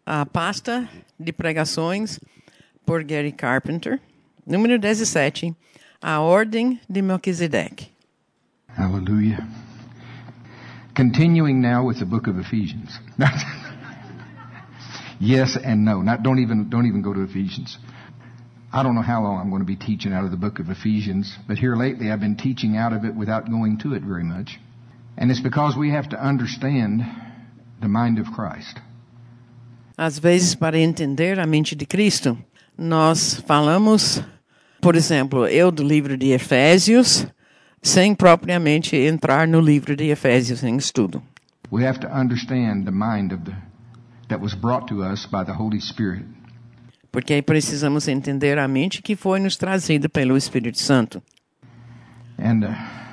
a pasta de pregações por Gary Carpenter, número 17, a Ordem de Melquisedeque. Hallelujah. Continuing now with the book of Ephesians. Yes and no. Don't even go to Ephesians. I don't know how long I'm going to be teaching out of the book of Ephesians, but here lately I've been teaching out of it without going to it very much. And it's because we have to understand the mind of Christ. Às vezes, para entender a mente de Cristo, nós falamos, por exemplo, eu do livro de Efésios, sem propriamente entrar no livro de Efésios em estudo. We have to understand the mind that was brought to us by the Holy Spirit. Porque aí precisamos entender a mente que foi nos trazida pelo Espírito Santo. And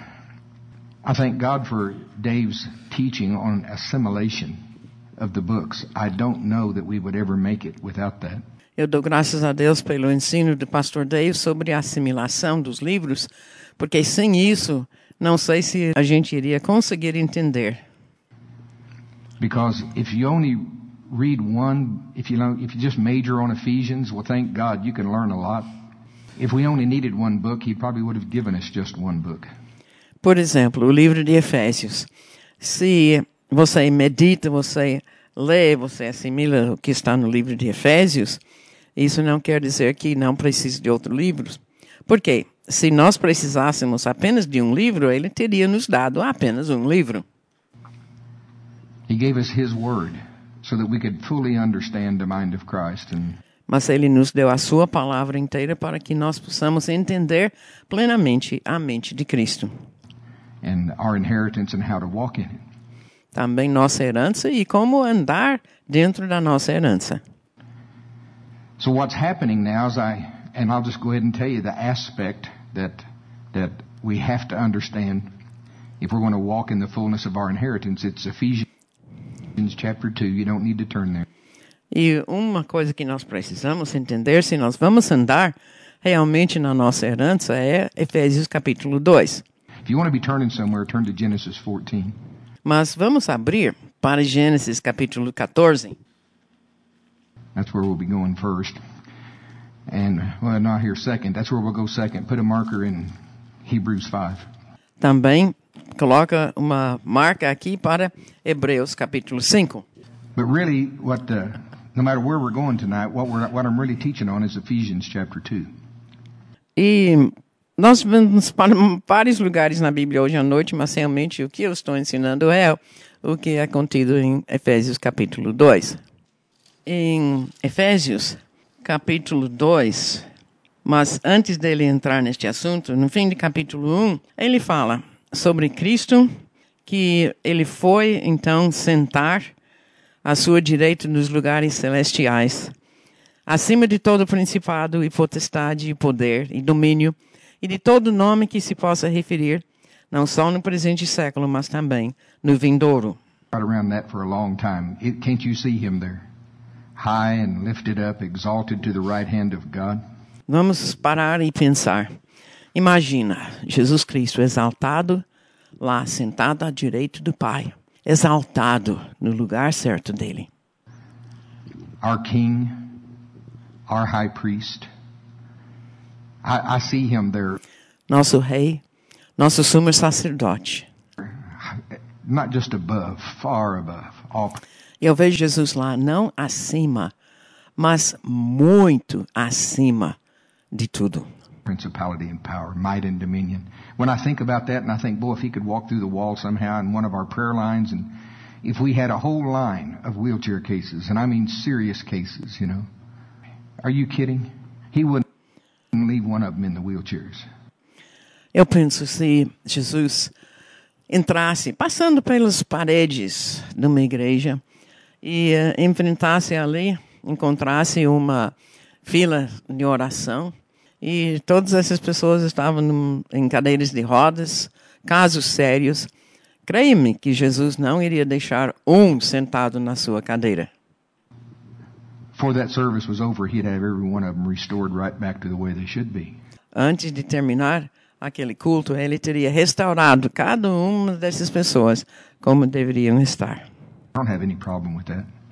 I thank God for Dave's teaching on assimilation of the books. I don't know that we would ever make it without that. Eu dou graças a Deus pelo ensino do pastor Dave sobre a assimilação dos livros, porque sem isso, não sei se a gente iria conseguir entender. Because if you only read one, if you just major on Ephesians, well, thank God you can learn a lot. If we only needed one book, he probably would have given us just one book. Por exemplo, o livro de Efésios. Se você medita, você lê, você assimila o que está no livro de Efésios, isso não quer dizer que não precise de outros livros. Por quê? Se nós precisássemos apenas de um livro, ele teria nos dado apenas um livro. He gave us his word so that we could fully understand the mind of Christ. Mas ele nos deu a sua palavra inteira para que nós possamos entender plenamente a mente de Cristo. And our inheritance and how to walk in it. Também nossa herança e como andar dentro da nossa herança. So what's happening now is I'll just go ahead and tell you the aspect that we have to understand if we're going to walk in the fullness of our inheritance. It's Ephesians chapter 2. You don't need to turn there. E uma coisa que nós precisamos entender, se nós vamos andar realmente na nossa herança, é Efésios capítulo 2. If you want to be turning somewhere, turn to Genesis 14. Mas vamos abrir para Gênesis capítulo 14. That's where we'll be going first. And, well, not here second. That's where we'll go second. Put a marker in Hebrews 5. Também coloca uma marca aqui para Hebreus capítulo 5. But really, no matter where we're going tonight, what I'm really teaching on is Ephesians chapter 2. E nós vamos para vários lugares na Bíblia hoje à noite, mas realmente o que eu estou ensinando é o que é contido em Efésios capítulo 2. Em Efésios capítulo 2, mas antes dele entrar neste assunto, no fim de capítulo 1, ele fala sobre Cristo, que ele foi então sentar à sua direita nos lugares celestiais, acima de todo principado e potestade e poder e domínio, e de todo nome que se possa referir, não só no presente século, mas também no vindouro. Right around that for a long time. Can't you see him there? High and lifted up, exalted to the right hand of God. Vamos parar e pensar. Imagina Jesus Cristo exaltado, lá sentado à direita do Pai, exaltado no lugar certo dele. Our King, our High Priest. I see him there. Nosso rei, nosso sumo sacerdote. Not just above, far above. Eu vejo Jesus lá, não acima, mas muito acima de tudo. Principality and power, might and dominion. When I think about that, and I think, boy, if he could walk through the wall somehow in one of our prayer lines, and if we had a whole line of wheelchair cases, and I mean serious cases, you know. Are you kidding? He wouldn't leave one of them in the wheelchairs. Eu penso, se Jesus entrasse, passando pelas paredes de uma igreja, e enfrentasse ali, encontrasse uma fila de oração, e todas essas pessoas estavam em cadeiras de rodas, casos sérios. Creia-me que Jesus não iria deixar um sentado na sua cadeira. Before that service was over, he'd have every one of them restored right back to the way they should be. Antes de terminar aquele culto, ele teria restaurado cada uma dessas pessoas como deveriam estar. I don't have any problem with that.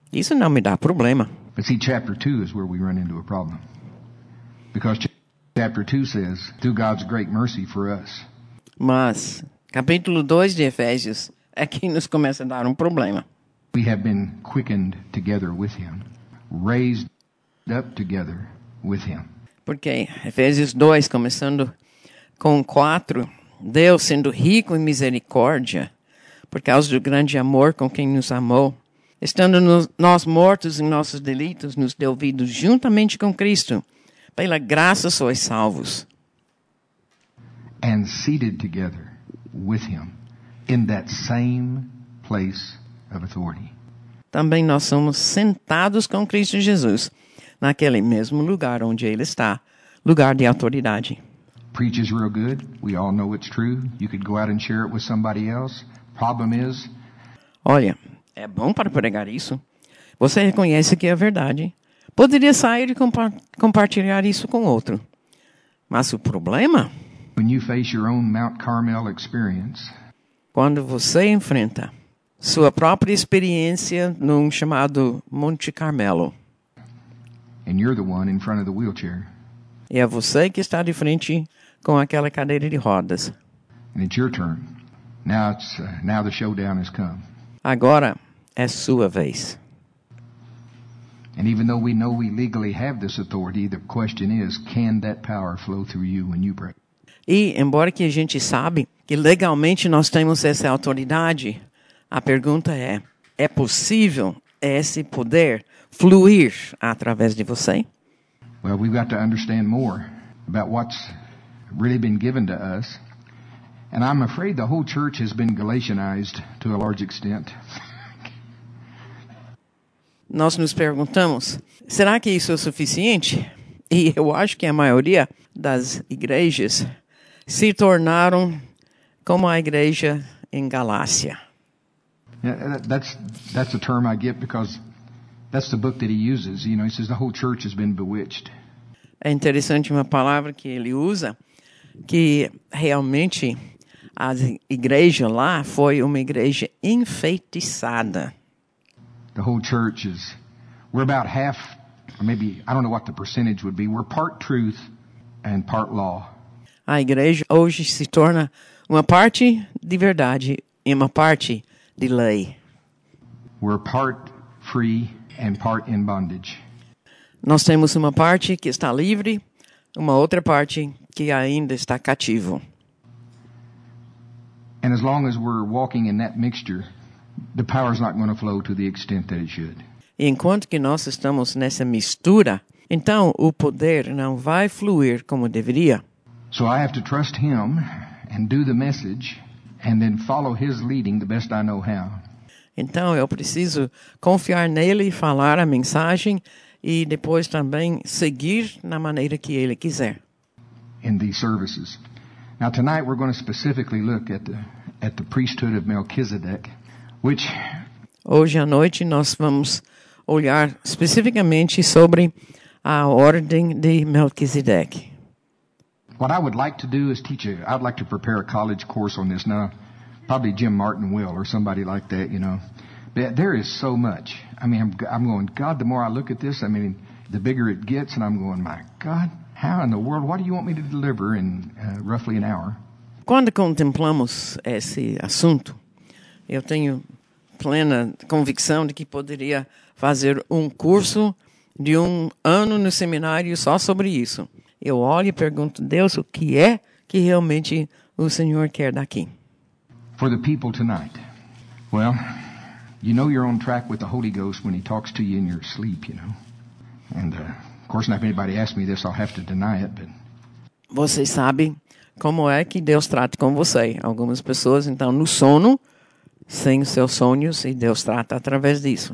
Isso não me dá problema. But see, chapter 2 is where we run into a problem. Because chapter 2 says, through God's great mercy for us, Mas, capítulo 2 de Efésios é que nos começa a dar um problema. we have been quickened together with Him, raised up together with Him. Porque Efésios 2, começando com 4, Deus sendo rico em misericórdia, por causa do grande amor com quem nos amou, estando nós mortos em nossos delitos, nos deu vida juntamente com Cristo. Pela graça sois salvos. And seated together with Him in that same place of authority. Também nós somos sentados com Cristo Jesus, naquele mesmo lugar onde Ele está, lugar de autoridade. Preaches real good. We all know it's true. You could go out and share it with somebody else. Problem is, Olha, é bom para pregar isso. Você reconhece que é verdade. Poderia sair e compartilhar isso com outro. Mas o problema, when you face your own Mount Carmel experience, quando você enfrenta sua própria experiência num chamado Monte Carmelo, and you're the one in front of the wheelchair, e é você que está de frente com aquela cadeira de rodas. and it's your turn. Now now the showdown has come. Agora é sua vez. And even though we know we legally have this authority, the question is, can that power flow through you when you pray? E, embora que a gente sabe que legalmente nós temos essa autoridade, a pergunta é possível esse poder fluir através de você? Well, we've got to understand more about what's really been given to us. And I'm afraid the whole church has been Galatianized to a large extent. Nós nos perguntamos, será que isso é suficiente? E eu acho que a maioria das igrejas se tornaram como a igreja em Galácia. Yeah, that's a term I get because that's the book that he uses. You know, he says the whole church has been bewitched. É interessante uma palavra que ele usa, que realmente a igreja lá foi uma igreja enfeitiçada. The whole church we're about half, or maybe, I don't know what the percentage would be. We're part truth and part law. A igreja hoje se torna uma parte de verdade e uma parte de lei. We're part free and part in bondage. Nós temos uma parte que está livre, uma outra parte que ainda está cativo. And as long as we're walking in that mixture, the power's not going to flow to the extent that it should. E enquanto que nós estamos nessa mistura, então o poder não vai fluir como deveria. So I have to trust Him and do the message and then follow His leading the best I know how. Então eu preciso confiar nele e falar a mensagem e depois também seguir na maneira que ele quiser. In these services. Now tonight we're going to specifically look at the priesthood of Melchizedek, which Hoje à noite nós vamos olhar especificamente sobre a ordem de Melquisedeque. what I would like to do is I'd like to prepare a college course on this. Now, probably Jim Martin will or somebody like that, you know. But there is so much. I mean, I'm going, God, the more I look at this, I mean, the bigger it gets, and I'm going, my God, how in the world, what do you want me to deliver in roughly an hour? Quando contemplamos esse assunto, eu tenho plena convicção de que poderia fazer um curso de 1 ano no seminário só sobre isso. Eu olho e pergunto, Deus, o que é que realmente o Senhor quer daqui? For the people tonight, well, you know you're on track with the Holy Ghost when He talks to you in your sleep, you know. And, of course, if anybody asks me this, I'll have to deny it, but... Vocês sabem como é que Deus trata com você. Algumas pessoas, então, no sono, sem os seus sonhos, e Deus trata através disso.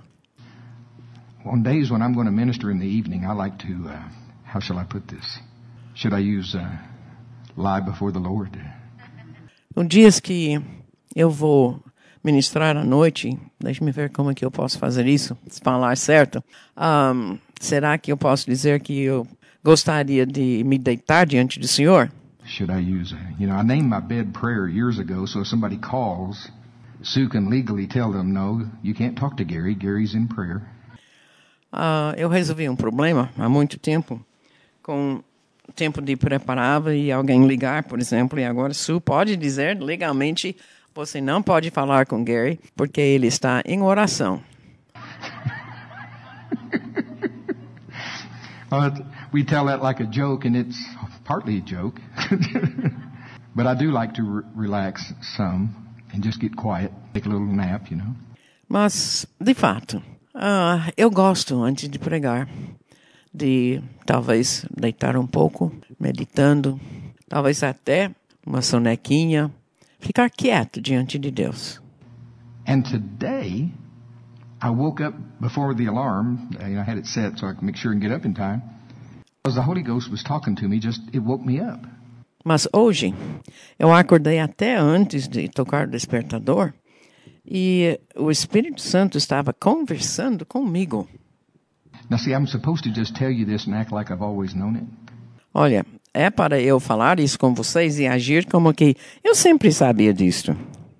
On days when I'm going to minister in the evening, I like to, how shall I put this? Should I use lie before the Lord? Nos dias que eu vou ministrar à noite, deixe-me ver como é que eu posso fazer isso, falar certo. Será que eu posso dizer que eu gostaria de me deitar diante do Senhor? Should I use, I named my bed prayer years ago, so if somebody calls, Sue can legally tell them, no, you can't talk to Gary. Gary's in prayer. Eu resolvi um problema há muito tempo, com o tempo de preparar e alguém ligar, por exemplo, e agora Sue pode dizer legalmente, você não pode falar com Gary porque ele está em oração. We tell that like a joke, and it's partly a joke. But I do like to relax some and just get quiet, take a little nap, you know. Mas, de fato, eu gosto, antes de pregar, de talvez deitar um pouco, meditando, talvez até uma sonequinha, ficar quieto diante de Deus. And today, I woke up before the alarm. I had it set so I could make sure and get up in time. Because the Holy Ghost was talking to me, it woke me up. Mas hoje, eu acordei até antes de tocar o despertador e o Espírito Santo estava conversando comigo. Now see, I'm supposed to just tell you this and act like I've always known it. Olha, é para eu falar isso com vocês e agir como que eu sempre sabia disto.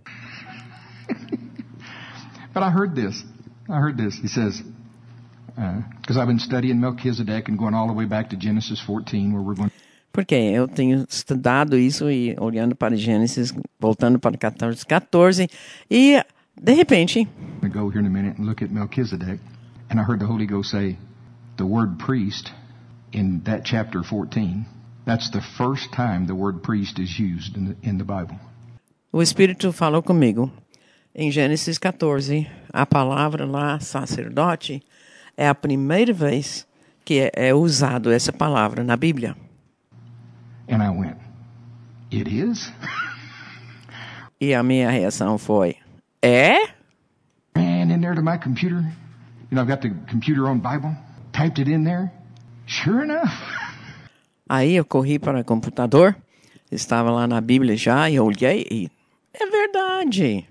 But I heard this. He says, because I've been studying Melchizedek and going all the way back to Genesis 14, where we're going. Porque eu tenho estudado isso e olhando para Gênesis, voltando para 14, e de repente, We go here in a minute and look at Melchizedek, and I heard the Holy Ghost say, the word priest in that chapter 14. That's the first time the word priest is used in the Bible. O Espírito falou comigo. Em Gênesis 14, a palavra lá, sacerdote, é a primeira vez que é usado essa palavra na Bíblia. And I went, it is? E a minha reação foi, é? Ran in there to my computer. I've got the computer on Bible. Typed it in there. Sure enough. Aí eu corri para o computador, estava lá na Bíblia já, e eu olhei e é verdade.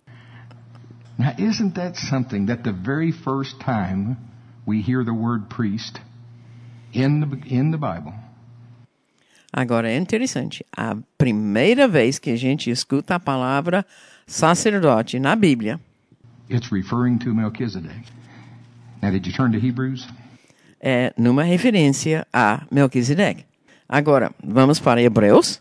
Now, isn't that something that the very first time we hear the word priest in the Bible? Agora é interessante. A primeira vez que a gente escuta a palavra sacerdote na Bíblia, it's referring to Melchizedek. Now, did you turn to Hebrews? É numa referência a Melquisedeque. Agora, vamos para Hebreus.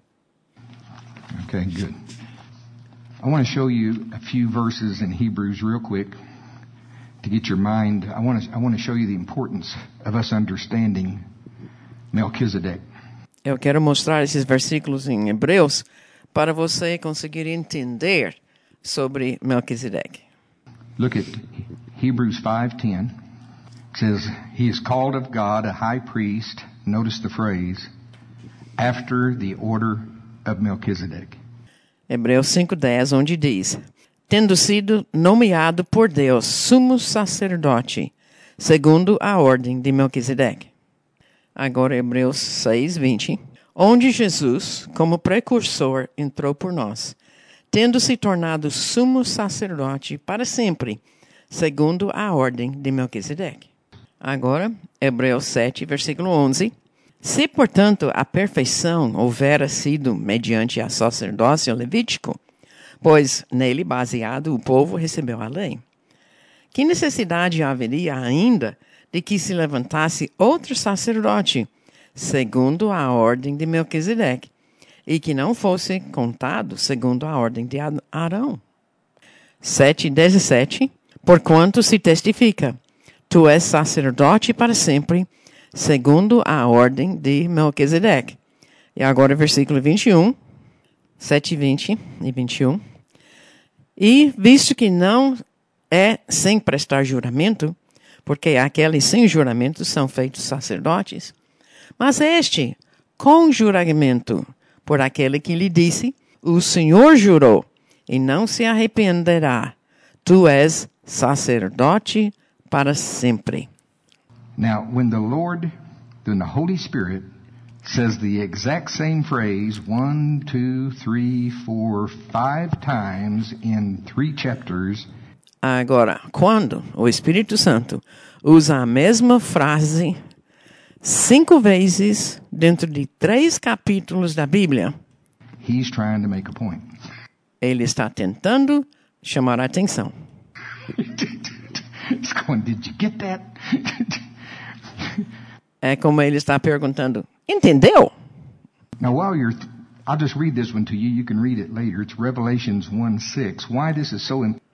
Okay, good. I want to show you a few verses in Hebrews real quick to get your mind. I want to show you the importance of us understanding Melchizedek. Eu quero mostrar esses versículos em Hebreus para você conseguir entender sobre Melquisedeque. Look at Hebrews 5:10. It says, he is called of God a high priest, notice the phrase, after the order of Melchizedek. Hebreus 5:10, onde diz, tendo sido nomeado por Deus sumo sacerdote, segundo a ordem de Melquisedeque. Agora Hebreus 6:20, onde Jesus, como precursor, entrou por nós, tendo se tornado sumo sacerdote para sempre, segundo a ordem de Melquisedeque. Agora, Hebreus 7, versículo 11. Se, portanto, a perfeição houvera sido mediante a sacerdócio levítico, pois nele baseado o povo recebeu a lei, que necessidade haveria ainda de que se levantasse outro sacerdote, segundo a ordem de Melquisedeque, e que não fosse contado segundo a ordem de Arão? 7:17. Porquanto se testifica, tu és sacerdote para sempre, segundo a ordem de Melquisedeque. E agora versículo 21, 7:20 e 21. E visto que não é sem prestar juramento, porque aqueles sem juramento são feitos sacerdotes, mas este, com juramento, por aquele que lhe disse, o Senhor jurou, e não se arrependerá, tu és sacerdote para sempre. Now, when the Holy Spirit says the exact same phrase 1, 2, 3, 4, 5 times in 3 chapters. Agora, quando o Espírito Santo usa a mesma frase 5 vezes dentro de 3 capítulos da Bíblia, he's trying to make a point. Ele está tentando chamar a atenção. He's going, did you get that? É como ele está perguntando, entendeu? Now, I'll just read this one to you. You can read it later. It's Revelations 1:6. Why this is so important.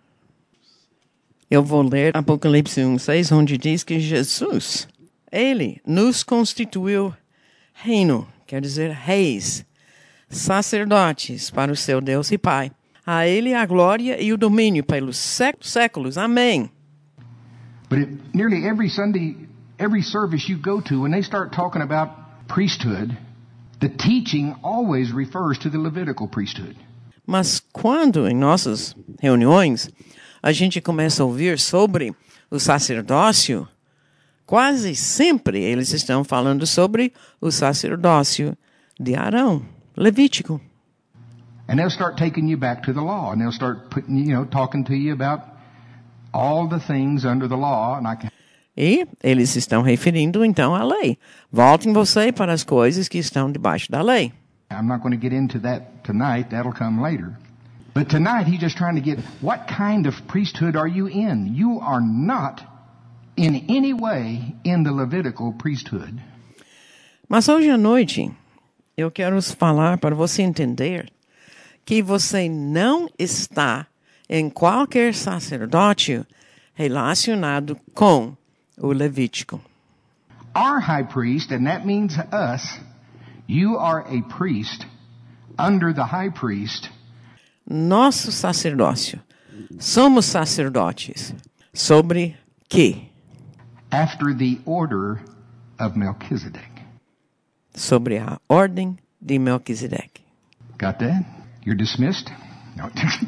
Eu vou ler Apocalipse 1:6, onde diz que Jesus, ele nos constituiu reino, quer dizer reis, sacerdotes para o seu Deus e Pai. A ele a glória e o domínio pelos séculos. Amém. But nearly every Sunday, every service you go to, when they start talking about priesthood, the teaching always refers to the Levitical priesthood. Mas quando em nossas reuniões a gente começa a ouvir sobre o sacerdócio, quase sempre eles estão falando sobre o sacerdócio de Arão, Levítico. And they'll start taking you back to the law, and they'll start talking to you about all the things under the law. E eles estão referindo então à lei. Voltem você para as coisas que estão debaixo da lei. I'm not going to get into that tonight. That'll come later. But tonight he's just trying to get, what kind of priesthood are you in? You are not in any way in the Levitical priesthood. Mas hoje à noite eu quero falar para você entender que você não está em qualquer sacerdócio relacionado com o Levítico. Our high priest, and that means us, you are a priest under the high priest. Nosso sacerdócio. Somos sacerdotes. Sobre quê? After the order of Melchizedek. Sobre a ordem de Melquisedeque. Got that? You're dismissed? No.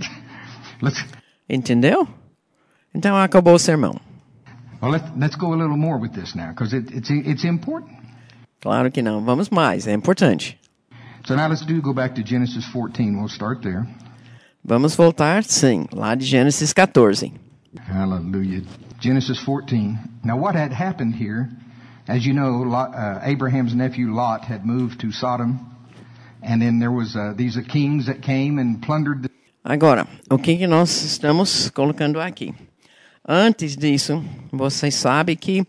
Entendeu? Então acabou o sermão. Well, let's go a little more with this now, because it's important. Claro que não. Vamos mais. É importante. So now let's go back to Genesis 14. We'll start there. Vamos voltar, sim, lá de Gênesis 14. Hallelujah. Genesis 14. Now what had happened here, as you know, Abraham's nephew Lot had moved to Sodom, and then there was these kings that came and plundered. Agora, o que nós estamos colocando aqui? Antes disso, vocês sabem que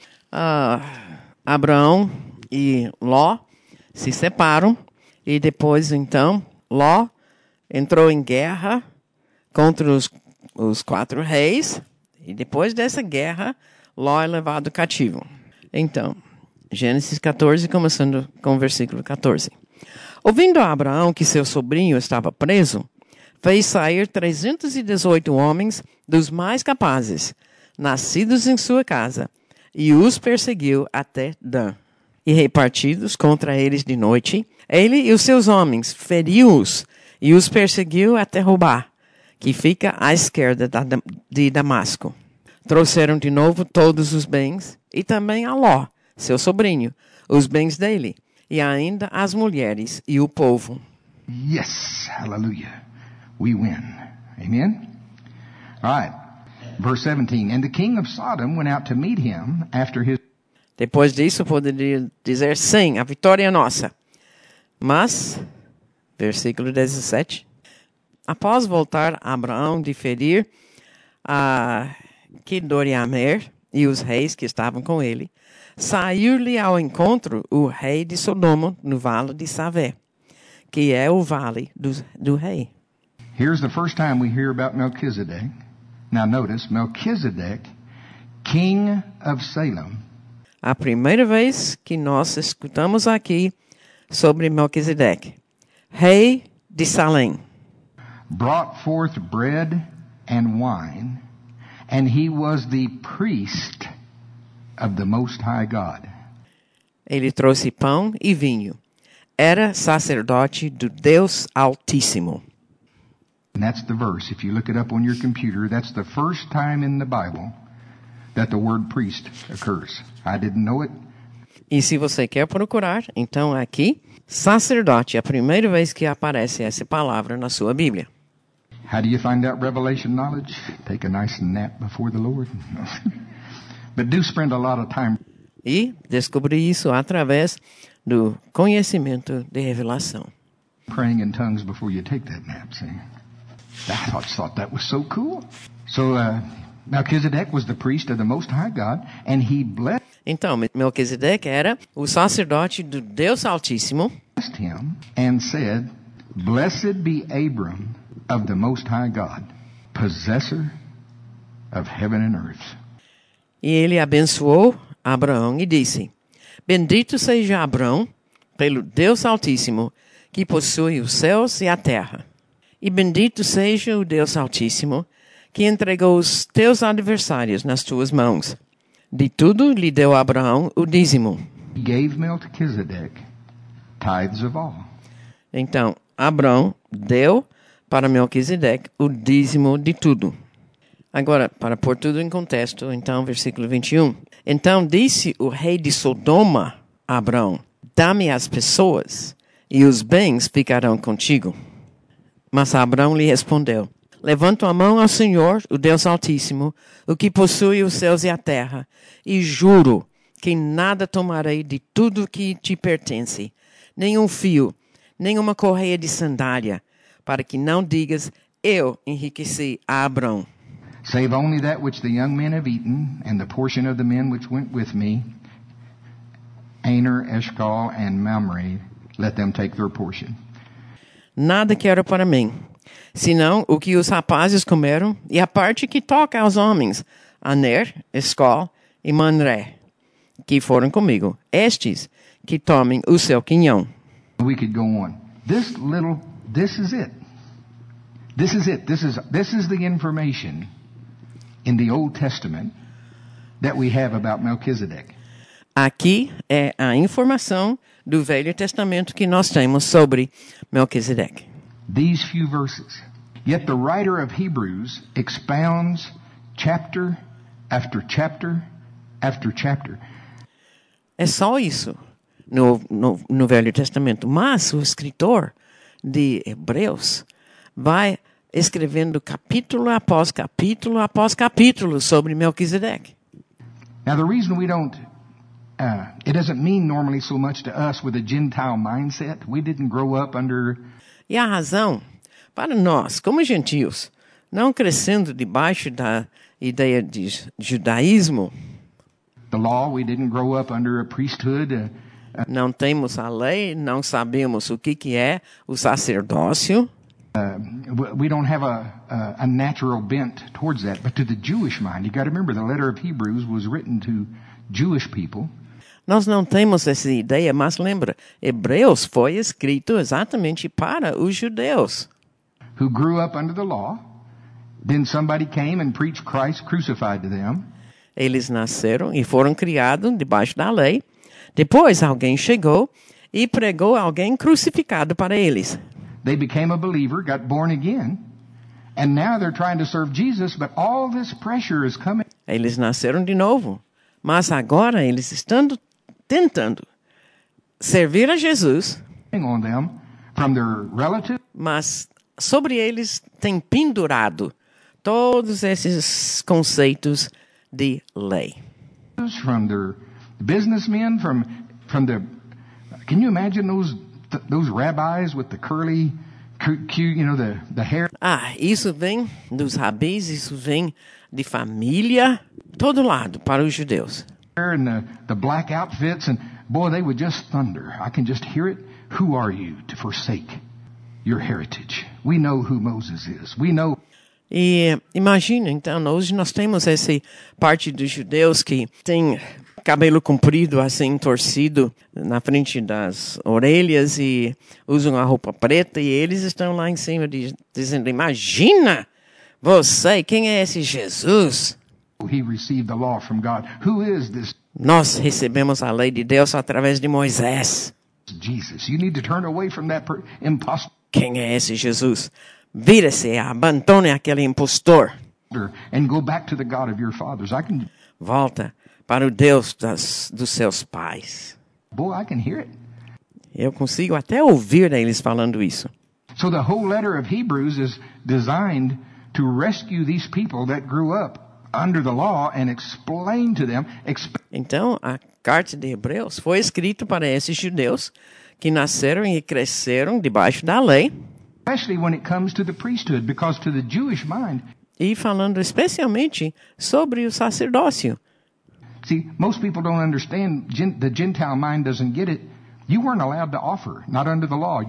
Abraão e Ló se separam e depois, então, Ló entrou em guerra contra os 4 reis e depois dessa guerra, Ló é levado cativo. Então, Gênesis 14, começando com o versículo 14. Ouvindo Abraão que seu sobrinho estava preso, fez sair 318 homens dos mais capazes, nascidos em sua casa, e os perseguiu até Dan. E repartidos contra eles de noite, ele e os seus homens feriu-os e os perseguiu até Robá, que fica à esquerda de Damasco. Trouxeram de novo todos os bens, e também a Ló, seu sobrinho, os bens dele, e ainda as mulheres e o povo. Yes, hallelujah. We win. Amen? All right. Verse 17. And the king of Sodom went out to meet him after his... Depois disso, poderia dizer, sim, a vitória é nossa. Mas, versículo 17. Após voltar Abraão de ferir a Quedorlaomer e os reis que estavam com ele, saiu-lhe ao encontro o rei de Sodoma no vale de Savé, que é o vale do rei. Here's the first time we hear about Melchizedek. Now notice, Melchizedek, king of Salem. A primeira vez que nós escutamos aqui sobre Melquisedeque, rei de Salém. Brought forth bread and wine, and he was the priest of the Most High God. Ele trouxe pão e vinho. Era sacerdote do Deus Altíssimo. And that's the verse. If you look it up on your computer, that's the first time in the Bible that the word priest occurs. I didn't know it. E se você quer procurar, então aqui, sacerdote é a primeira vez que aparece essa palavra na sua Bíblia. How do you find out revelation knowledge? Take a nice nap before the Lord. But do spend a lot of time. E descobri isso através do conhecimento de revelação. Praying in tongues before you take that nap, see? I thought that was so cool. So, Melchizedek was the priest of the Most High God, and he blessed Então, Melquisedeque era o sacerdote do Deus Altíssimo. him and said, Blessed be Abram of the Most High God, possessor of heaven and earth. E ele abençoou Abraão e disse: Bendito seja Abraão pelo Deus Altíssimo, que possui os céus e a terra. E bendito seja o Deus Altíssimo, que entregou os teus adversários nas tuas mãos. De tudo lhe deu a Abraão o dízimo. He gave Melchizedek tithes of all. Então, Abraão deu para Melquisedeque o dízimo de tudo. Agora, para pôr tudo em contexto, então, versículo 21. Então disse o rei de Sodoma a Abraão: Dá-me as pessoas, e os bens ficarão contigo. Mas Abraão lhe respondeu: Levanto a mão ao Senhor, o Deus Altíssimo, o que possui os céus e a terra, e juro que nada tomarei de tudo que te pertence, nem um fio, nem uma correia de sandália, para que não digas: Eu enriqueci a Abraão. Save only that which the young men have eaten, and the portion of the men which went with me, Aner, Eshcol, and Mamre, let them take their portion. Nada quero para mim, senão o que os rapazes comeram, e a parte que toca aos homens, Aner, Escol e Manré, que foram comigo. Estes que tomem o seu quinhão. We could go on. This is it. This is it. This is the information in the Old Testament that we have about Melchizedek. Aqui é a informação do Velho Testamento que nós temos sobre Melquisedeque. These few verses. Yet the writer of Hebrews expounds chapter after chapter after chapter. É só isso no Velho Testamento. Mas o escritor de Hebreus vai escrevendo capítulo após capítulo após capítulo sobre Melquisedeque. Now the reason we don't, it doesn't mean normally so much to us with a Gentile mindset. We didn't grow up under... E a razão, para nós, como gentios, não crescendo debaixo da ideia de judaísmo, the law, we didn't grow up under a priesthood. Não temos a lei, não sabemos o que é o sacerdócio. We don't have a natural bent towards that. But to the Jewish mind, you got to remember the letter of Hebrews was written to Jewish people. Nós não temos essa ideia, mas lembra, Hebreus foi escrito exatamente para os judeus. Who grew up under the law. Then somebody came and preached Christ crucified to them. Eles nasceram e foram criados debaixo da lei. Depois alguém chegou e pregou alguém crucificado para eles. They became a believer, got born again, and now they're trying to serve Jesus, but all this pressure is coming. Eles nasceram de novo, mas agora eles estão tentando servir a Jesus, On them from their relatives, mas sobre eles tem pendurado todos esses conceitos de lei. from their businessmen, from the. Can you imagine those rabbis with the curly, the hair? Isso vem dos rabis, isso vem de família, todo lado para os judeus. And the black outfits, and boy, they would just thunder. I can just hear it. Who are you to forsake your heritage? We know who Moses is. We know. E imagina, então, hoje nós temos essa parte dos judeus que tem cabelo comprido, assim, torcido na frente das orelhas e usam a roupa preta e eles estão lá em cima dizendo, imagina você, quem é esse Jesus? He received the law from God. Who is this Nós recebemos a lei de Deus através de Moisés. Jesus? You need to turn away from that impostor Quem é esse Jesus? Vira-se, abandone aquele impostor. and go back to the God of your fathers. Volta para o Deus dos seus pais. I can hear it. Eu consigo até ouvir eles falando isso. So the whole letter of Hebrews is designed to rescue these people that grew up under the law and explain to them. Então, a carta de Hebreus foi escrita para esses judeus que nasceram e cresceram debaixo da lei. Especially when it comes to the priesthood, because to the Jewish mind, E falando especialmente sobre o sacerdócio. See, most people don't understand. The Gentile mind doesn't get it. You weren't allowed to offer, not under the law.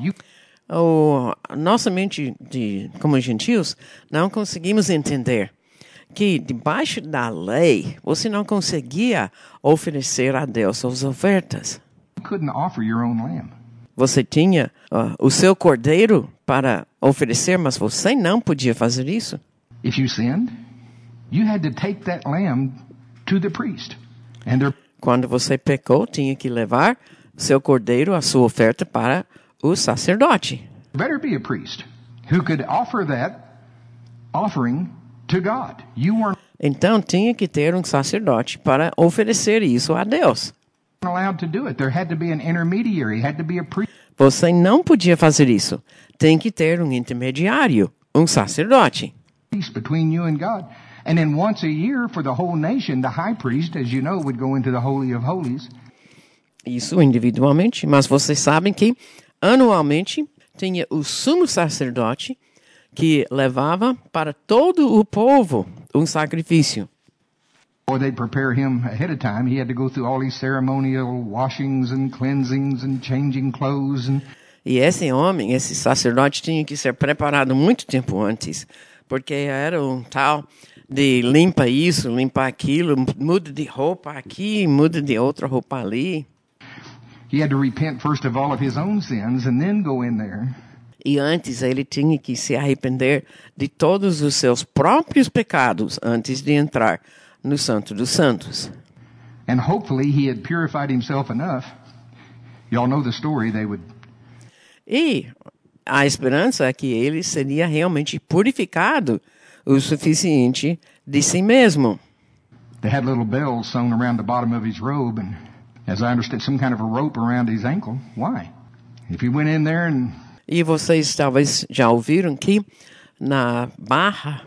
Nossa mente como gentios não conseguimos entender que debaixo da lei você não conseguia oferecer a Deus suas ofertas. You couldn't offer your own lamb. Você tinha o seu cordeiro para oferecer, mas você não podia fazer isso. If you sinned, you had to take that lamb to the priest. Quando você pecou, tinha que levar seu cordeiro, a sua oferta para o sacerdote. Better be a priest who could offer that offering to God. You weren't Então tinha que ter um sacerdote para oferecer isso a Deus. allowed to do it. There had to be an intermediary, had to be a priest Você não podia fazer isso. Tem que ter um intermediário, um sacerdote. between you and God. And then once a year for the whole nation, the high priest, as you know, would go into the Holy of Holies. Isso individualmente, mas vocês sabem que anualmente tinha o sumo sacerdote que levava para todo o povo um sacrifício. Or they'd prepare him ahead of time. He had to go through all these ceremonial washings and cleansings and changing clothes. E esse homem, esse sacerdote, tinha que ser preparado muito tempo antes, porque era um tal de limpa isso, limpa aquilo, muda de roupa aqui, muda de outra roupa ali. He had to repent first of all of his own sins and then go in there. E antes ele tinha que se arrepender de todos os seus próprios pecados antes de entrar no Santo dos Santos. And hopefully he had purified himself enough. Y'all know the story. E a esperança é que ele seria realmente purificado o suficiente de si mesmo. They had little bells sewn around the bottom of his robe, and as I understand, some kind of a rope around his ankle. Why? If he went in there and E vocês talvez já ouviram que na barra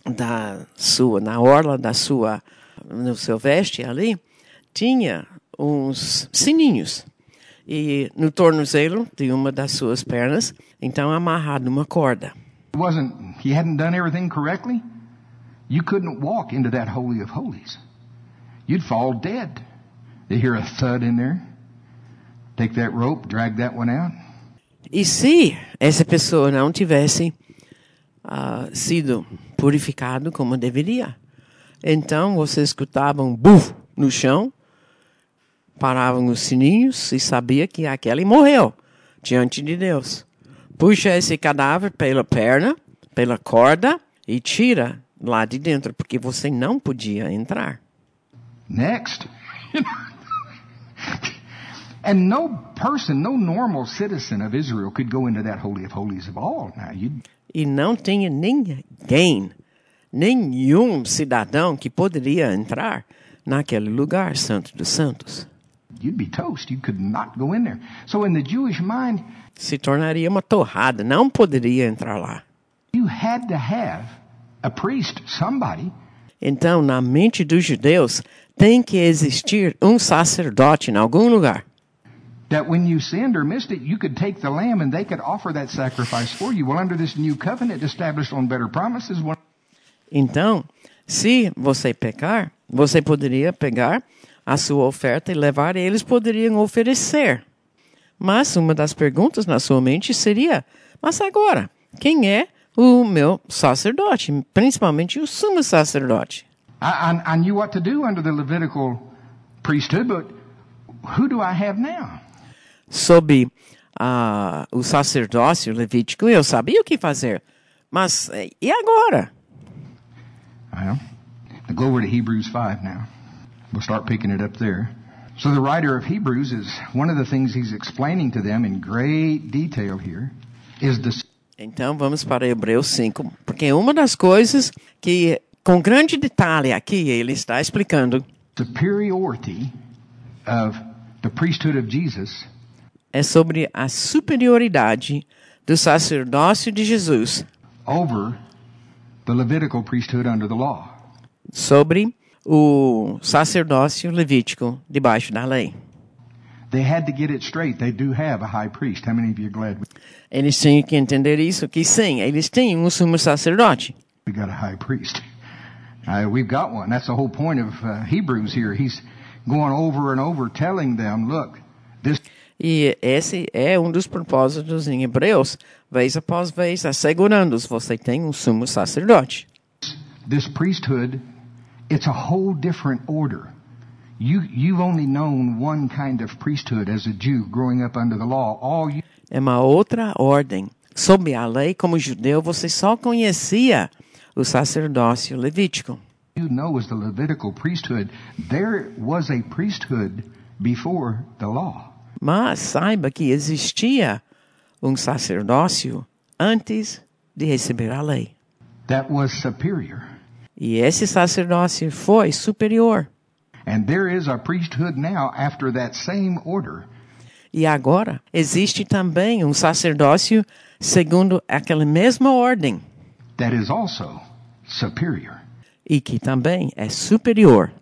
na orla no seu veste ali, tinha uns sininhos. E no tornozelo de uma das suas pernas, então amarrado uma corda. he hadn't done everything correctly, you couldn't walk into that Holy of Holies. You'd fall dead. They hear a thud in there. Take that rope, drag that one out. E se essa pessoa não tivesse sido purificado como deveria, então você escutava um buf no chão, paravam os sininhos e sabia que aquele morreu diante de Deus. Puxa esse cadáver pela perna, pela corda e tira lá de dentro, porque você não podia entrar. Next. And no person, no normal citizen of Israel could go into that Holy of Holies of all. Now, E não tinha ninguém, nenhum cidadão que poderia entrar naquele lugar santo dos santos. You'd be toast. You could not go in there. So in the Jewish mind, se tornaria uma torrada, não poderia entrar lá. You had to have a priest, somebody. Então, na mente dos judeus, tem que existir um sacerdote em algum lugar. That when you sinned or missed it, you could take the lamb and they could offer that sacrifice for you. Well, under this new covenant established on better promises, então, se você pecar, você poderia pegar a sua oferta e levar, e eles poderiam oferecer. Mas uma das perguntas na sua mente seria, mas agora, quem é o meu sacerdote? Principalmente o sumo sacerdote. I knew what to do under the Levitical priesthood, but who do I have now? Sob o sacerdócio levítico, eu sabia o que fazer. Mas, e agora? Well, go over to Hebrews 5 now. We'll start picking it up there. So the writer of Hebrews one of the things he's explaining to them in great detail here is Então vamos para Hebreus 5, porque uma das coisas que, com grande detalhe aqui, ele está explicando superiority of the priesthood of Jesus é sobre a superioridade do sacerdócio de Jesus over the Levitical priesthood under the law. Sobre o sacerdócio levítico debaixo da lei. They had to get it straight. They do have a high priest. How many of you are glad? Eles tinham que entender isso, que sim, eles têm um sumo sacerdote. We got a high priest. We've got one. That's the whole point of Hebrews here. He's going over and over telling them, look, this... E esse é um dos propósitos em Hebreus, vez após vez, assegurando-os, você tem um sumo sacerdote. This priesthood, it's a whole different order. You've only known one kind of priesthood as a Jew growing up under the law. É uma outra ordem. Sob a lei, como judeu, você só conhecia o sacerdócio levítico. You know as the Levitical priesthood, there was a priesthood before the law. Mas saiba que existia um sacerdócio antes de receber a lei. That was superior. E esse sacerdócio foi superior. And there is a priesthood now after that same order. E agora existe também um sacerdócio segundo aquela mesma ordem. That is also superior. E que também é superior.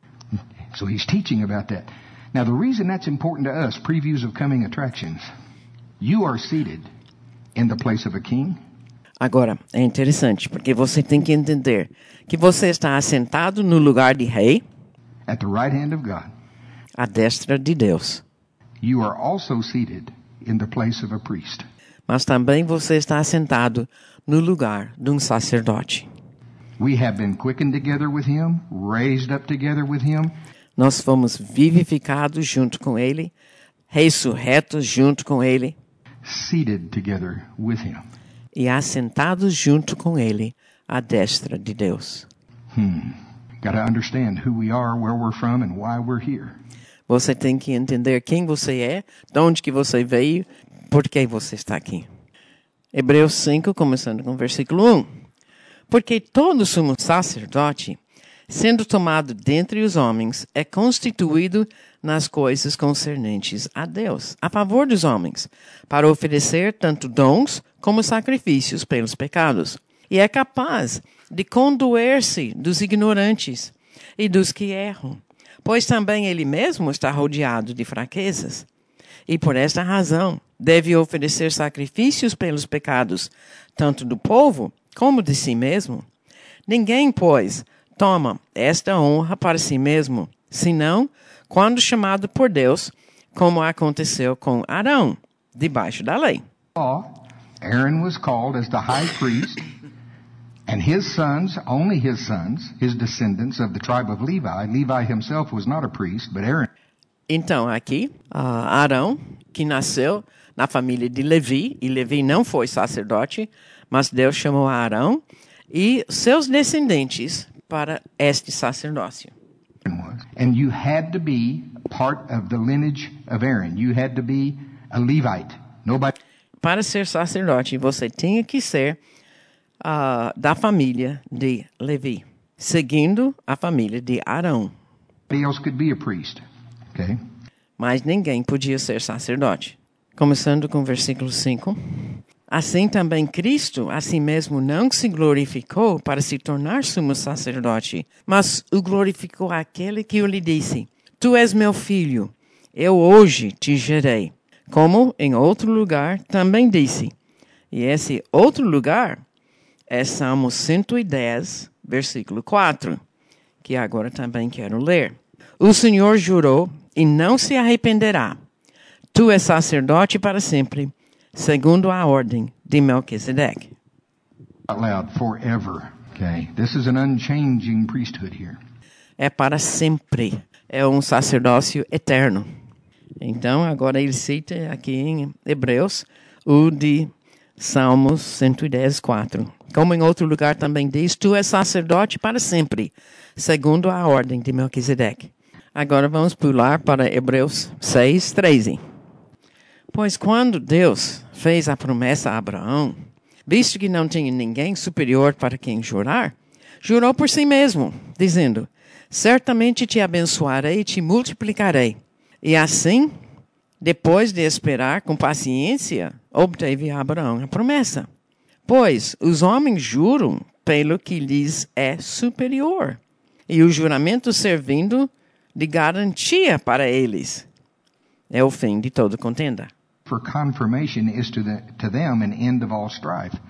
So he's teaching about that. Now the reason that's important to us, previews of coming attractions, you are seated in the place of a king. Agora, é interessante, porque você tem que entender que você está assentado no lugar de rei, at the right hand of God. À destra de Deus. You are also seated in the place of a priest. Mas também você está assentado no lugar de um sacerdote. We have been quickened together with him, raised up together with him. Nós fomos vivificados junto com ele, ressurretos junto com ele, seated together with him. E assentados junto com ele à destra de Deus. Got to understand who we are, where we're from, and why we're here. Você tem que entender quem você é, de onde que você veio, por que você está aqui. Hebreus 5, começando com o versículo 1. Porque todo sumo sacerdote, sendo tomado dentre os homens, é constituído nas coisas concernentes a Deus, a favor dos homens, para oferecer tanto dons como sacrifícios pelos pecados. E é capaz de condoer-se dos ignorantes e dos que erram, pois também ele mesmo está rodeado de fraquezas. E por esta razão deve oferecer sacrifícios pelos pecados, tanto do povo como de si mesmo. Ninguém, pois, toma esta honra para si mesmo, senão quando chamado por Deus, como aconteceu com Arão, debaixo da lei. Aaron was called as the high priest, and his sons, only his sons, his descendants of the tribe of Levi. Levi himself was not a priest, but Aaron. Então, aqui, Arão, que nasceu na família de Levi, e Levi não foi sacerdote, mas Deus chamou Arão e seus descendentes para este sacerdócio. And you had to be part of the lineage of Aaron. You had to be a Levite. Nobody. Para ser sacerdote, você tinha que ser da família de Levi, seguindo a família de Arão. Nobody else could be a priest. Okay? Mas ninguém podia ser sacerdote. Começando com o versículo 5. Assim também Cristo a si mesmo não se glorificou para se tornar sumo sacerdote, mas o glorificou aquele que lhe disse: Tu és meu filho, eu hoje te gerei. Como em outro lugar também disse. E esse outro lugar é Salmo 110, versículo 4, que agora também quero ler. O Senhor jurou e não se arrependerá. Tu és sacerdote para sempre, segundo a ordem de Melquisedeque. Out loud, forever. Okay, this is an unchanging priesthood here. É para sempre. É um sacerdócio eterno. Então, agora ele cita aqui em Hebreus o de Salmos 110, 4. Como em outro lugar também diz, tu és sacerdote para sempre, segundo a ordem de Melquisedeque. Agora vamos pular para Hebreus 6, 13. Pois quando Deus fez a promessa a Abraão, visto que não tinha ninguém superior para quem jurar, jurou por si mesmo, dizendo: certamente te abençoarei e te multiplicarei. E assim, depois de esperar com paciência, obteve Abraão a promessa. Pois os homens juram pelo que lhes é superior, e o juramento servindo de garantia para eles. É o fim de toda contenda. For confirmation is to them an end of all strife.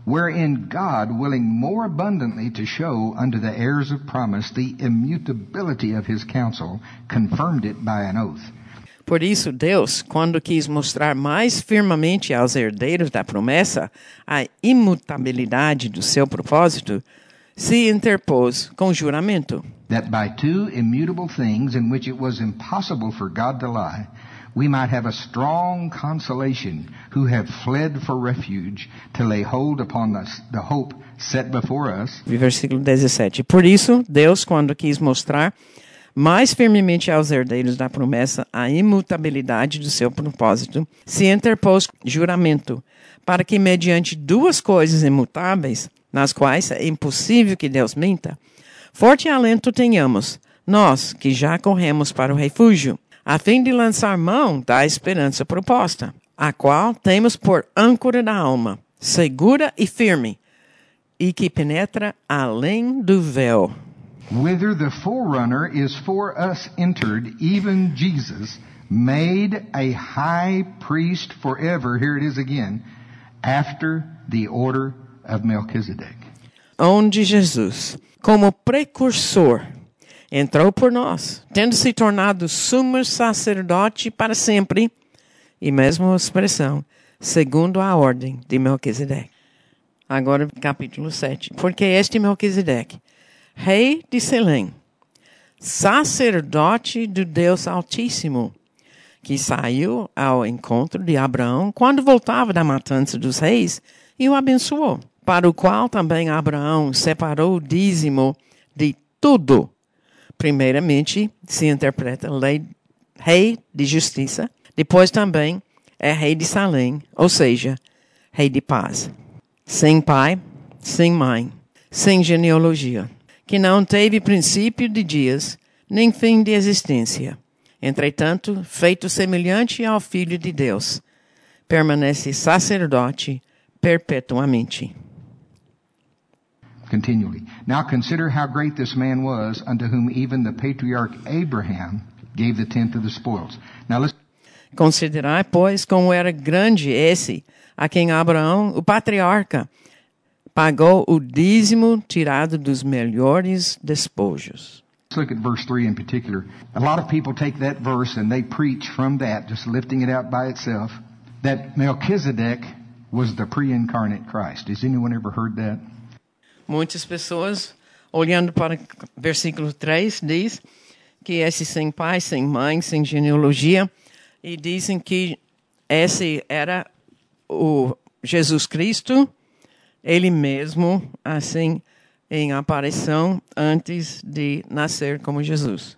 wherein God, willing more abundantly to show unto the heirs of promise the immutability of his counsel, confirmed it by an oath. Por isso, Deus, quando quis mostrar mais firmemente aos herdeiros da promessa a imutabilidade do seu propósito, se interpôs com juramento. That by two immutable things in which it was impossible for God to lie, we might have a strong consolation who have fled for refuge to lay hold upon the hope set before us. Versículo 17. Por isso, Deus, quando quis mostrar mais firmemente aos herdeiros da promessa a imutabilidade do seu propósito, se interpôs juramento, para que mediante duas coisas imutáveis, nas quais é impossível que Deus minta, forte alento tenhamos, nós que já corremos para o refúgio, a fim de lançar mão da esperança proposta, a qual temos por âncora da alma, segura e firme, e que penetra além do véu. Whither the forerunner is for us entered, even Jesus, made a high priest forever, here it is again, after the order of Melchizedek. Onde Jesus, como precursor, entrou por nós, tendo se tornado sumo sacerdote para sempre, e mesmo expressão, segundo a ordem de Melquisedeque. Agora, capítulo 7. Porque este Melquisedeque, rei de Selém, sacerdote do Deus Altíssimo, que saiu ao encontro de Abraão quando voltava da matança dos reis e o abençoou, para o qual também Abraão separou o dízimo de tudo. Primeiramente, se interpreta rei de justiça, depois também é rei de Salém, ou seja, rei de paz. Sem pai, sem mãe, sem genealogia, que não teve princípio de dias, nem fim de existência. Entretanto, feito semelhante ao Filho de Deus, permanece sacerdote perpetuamente. Continually. Now consider how great this man was, unto whom even the patriarch Abraham gave the tenth of the spoils. Now listen. Considerai, pois, como era grande esse, a quem Abraão, o patriarca, pagou o dízimo tirado dos melhores despojos. Let's look at verse 3 in particular. A lot of people take that verse and they preach from that, just lifting it out by itself, that Melchizedek was the pre-incarnate Christ. Has anyone ever heard that? Muitas pessoas, olhando para o versículo 3, diz que esse sem pai, sem mãe, sem genealogia, e dizem que esse era o Jesus Cristo, ele mesmo, assim, em aparição antes de nascer como Jesus.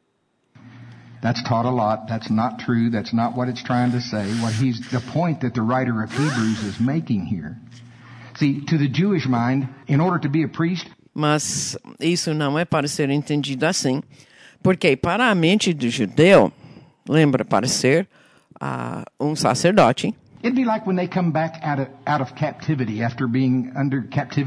That's taught a lot. That's not true. That's not what it's trying to say. The point that the writer of Hebrews is making here. See, to the Jewish mind, in order to be a priest... Mas isso não é para ser entendido assim, porque para a mente do judeu, lembra, para ser sacerdote. It'd be like when they come back out of captivity after being under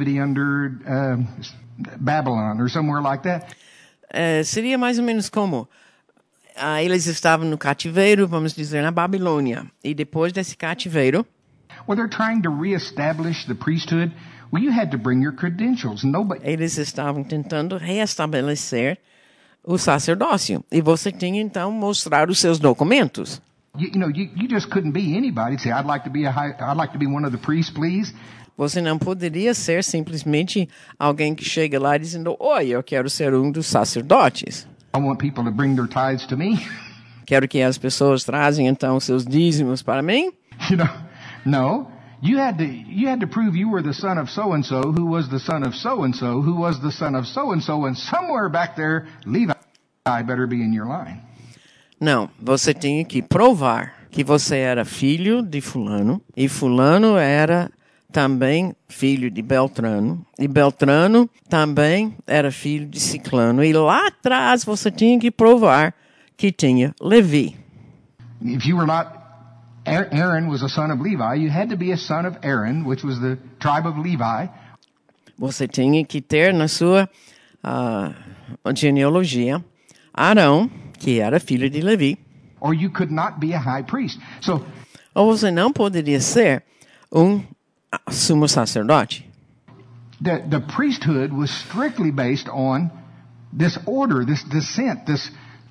Babylon or somewhere like that. Seria mais ou menos como eles estavam no cativeiro, vamos dizer, na Babilônia. E depois desse cativeiro, well, they're trying to reestablish the priesthood. Well, you had to bring your credentials. Eles estavam tentando reestabelecer o sacerdócio. E você tinha, então, mostrar os seus documentos. You just couldn't be anybody. Say, I'd like to be one of the priests, please. Você não poderia ser simplesmente alguém que chega lá dizendo, oi, eu quero ser um dos sacerdotes. I want people to bring their tithes to me. Quero que as pessoas trazem, então, seus dízimos para mim. No. You had to prove you were the son of so-and-so, who was the son of so-and-so, who was the son of so-and-so, and somewhere back there, Levi better be in your line. Não, você tinha que provar que você era filho de fulano, e fulano era também filho de Beltrano, e Beltrano também era filho de Ciclano, e lá atrás você tinha que provar que tinha Levi. If you were not, Aaron was a son of Levi, you had to be a son of Aaron, which was the tribe of Levi. Você tinha que ter na sua genealogia Arão, que era filho de Levi. Or you could not be a high priest. Ou você não poderia ser um sumo sacerdote. The priesthood was strictly based on this order, this descent, this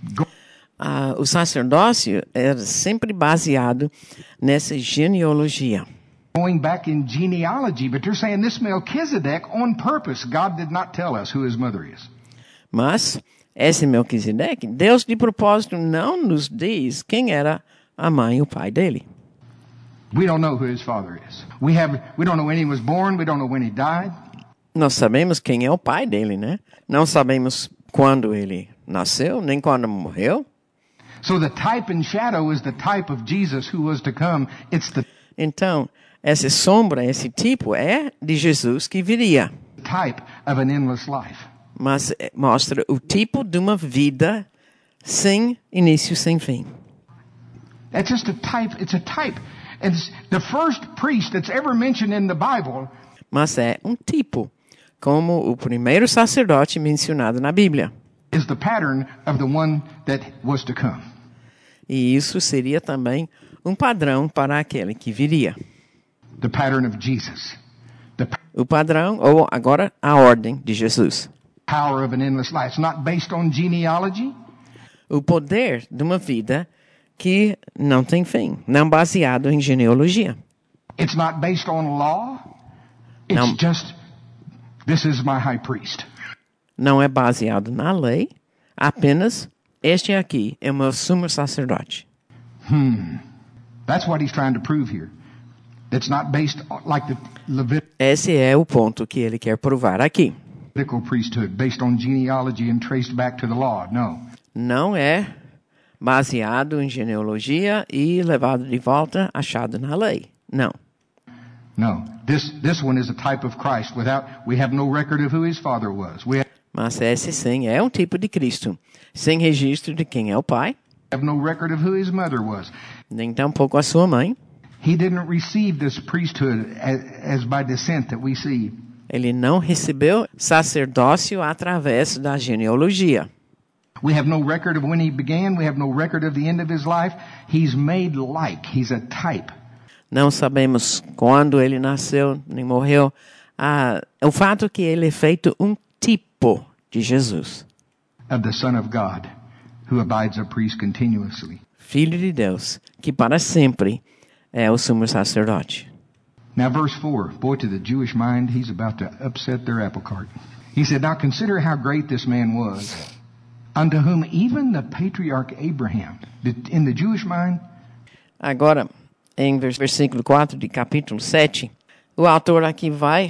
O sacerdócio era sempre baseado nessa genealogia. going back in genealogy, but they're saying this Melchizedek on purpose. God did not tell us who his mother is. Mas esse Melquisedeque, Deus de propósito não nos diz quem era a mãe e o pai dele. We don't know who his father is. We don't know when he was born. We don't know when he died. Nós sabemos quem é o pai dele, né? Não sabemos quando ele nasceu, nem quando morreu. So the type and shadow is the type of Jesus who was to come. It's the Então, essa sombra, esse tipo é de Jesus que viria. type of an endless life. Mas mostra o tipo de uma vida sem início, sem fim. That's just a type. It's a type. And it's the first priest that's ever mentioned in the Bible Mas é um tipo, como o primeiro sacerdote mencionado na Bíblia. is the pattern of the one that was to come. E isso seria também um padrão para aquele que viria. The pattern of Jesus. The O padrão, ou agora a ordem de Jesus. power of an endless life. It's not based on genealogy. O poder de uma vida que não tem fim, não baseado em genealogia. It's not based on law. It's Não. just, this is my high priest. Não é baseado na lei, apenas este aqui é o meu sumo sacerdote. That's what he's trying to prove here. It's not based like the Esse é o ponto que ele quer provar aqui. Levitical priesthood, based on genealogy and traced back to the law. No. Não é baseado em genealogia e levado de volta, achado na lei. Não. No. This one is a type of Christ. We have no record of who his father was. We Mas esse sim é um tipo de Cristo, sem registro de quem é o pai, have no record of who his mother was. nem tampouco a sua mãe. He didn't receive this priesthood as by descent that we see. Ele não recebeu sacerdócio através da genealogia. We have no record of when he began. We have no record of the end of his life. He's made like. He's a type. Não sabemos quando ele nasceu, nem morreu. O fato que ele é feito um tipo de Jesus, Of the Son of God, who abides a priest continuously. Filho de Deus, que para sempre é o sumo sacerdote. Now verse 4, boy, to the Jewish mind, he's about to upset their apple cart. He said, now consider how great this man was, unto whom even the patriarch Abraham, in the Jewish mind, Agora, em versículo 4 de capítulo 7, o autor aqui vai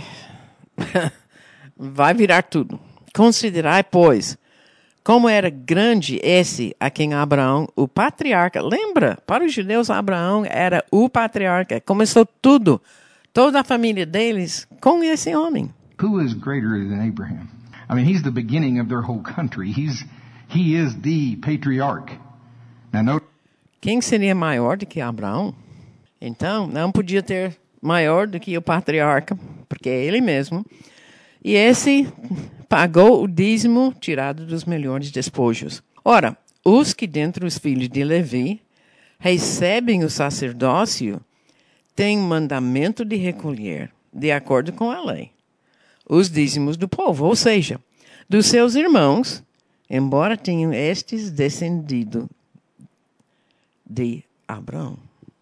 virar tudo. Considerai, pois, como era grande esse a quem Abraão, o patriarca, lembra? Para os judeus, Abraão era o patriarca. Começou tudo, toda a família deles, com esse homem. who is greater than Abraham? I mean, he's the beginning of their whole country. He is the patriarch. Now note, Quem seria maior do que Abraão? Então, não podia ter maior do que o patriarca, porque é ele mesmo. E esse pagou o dízimo tirado dos melhores despojos. Ora, os que dentre os filhos de Levi recebem o sacerdócio têm mandamento de recolher, de acordo com a lei, os dízimos do povo, ou seja, dos seus irmãos, embora tenham estes descendido de Abraão.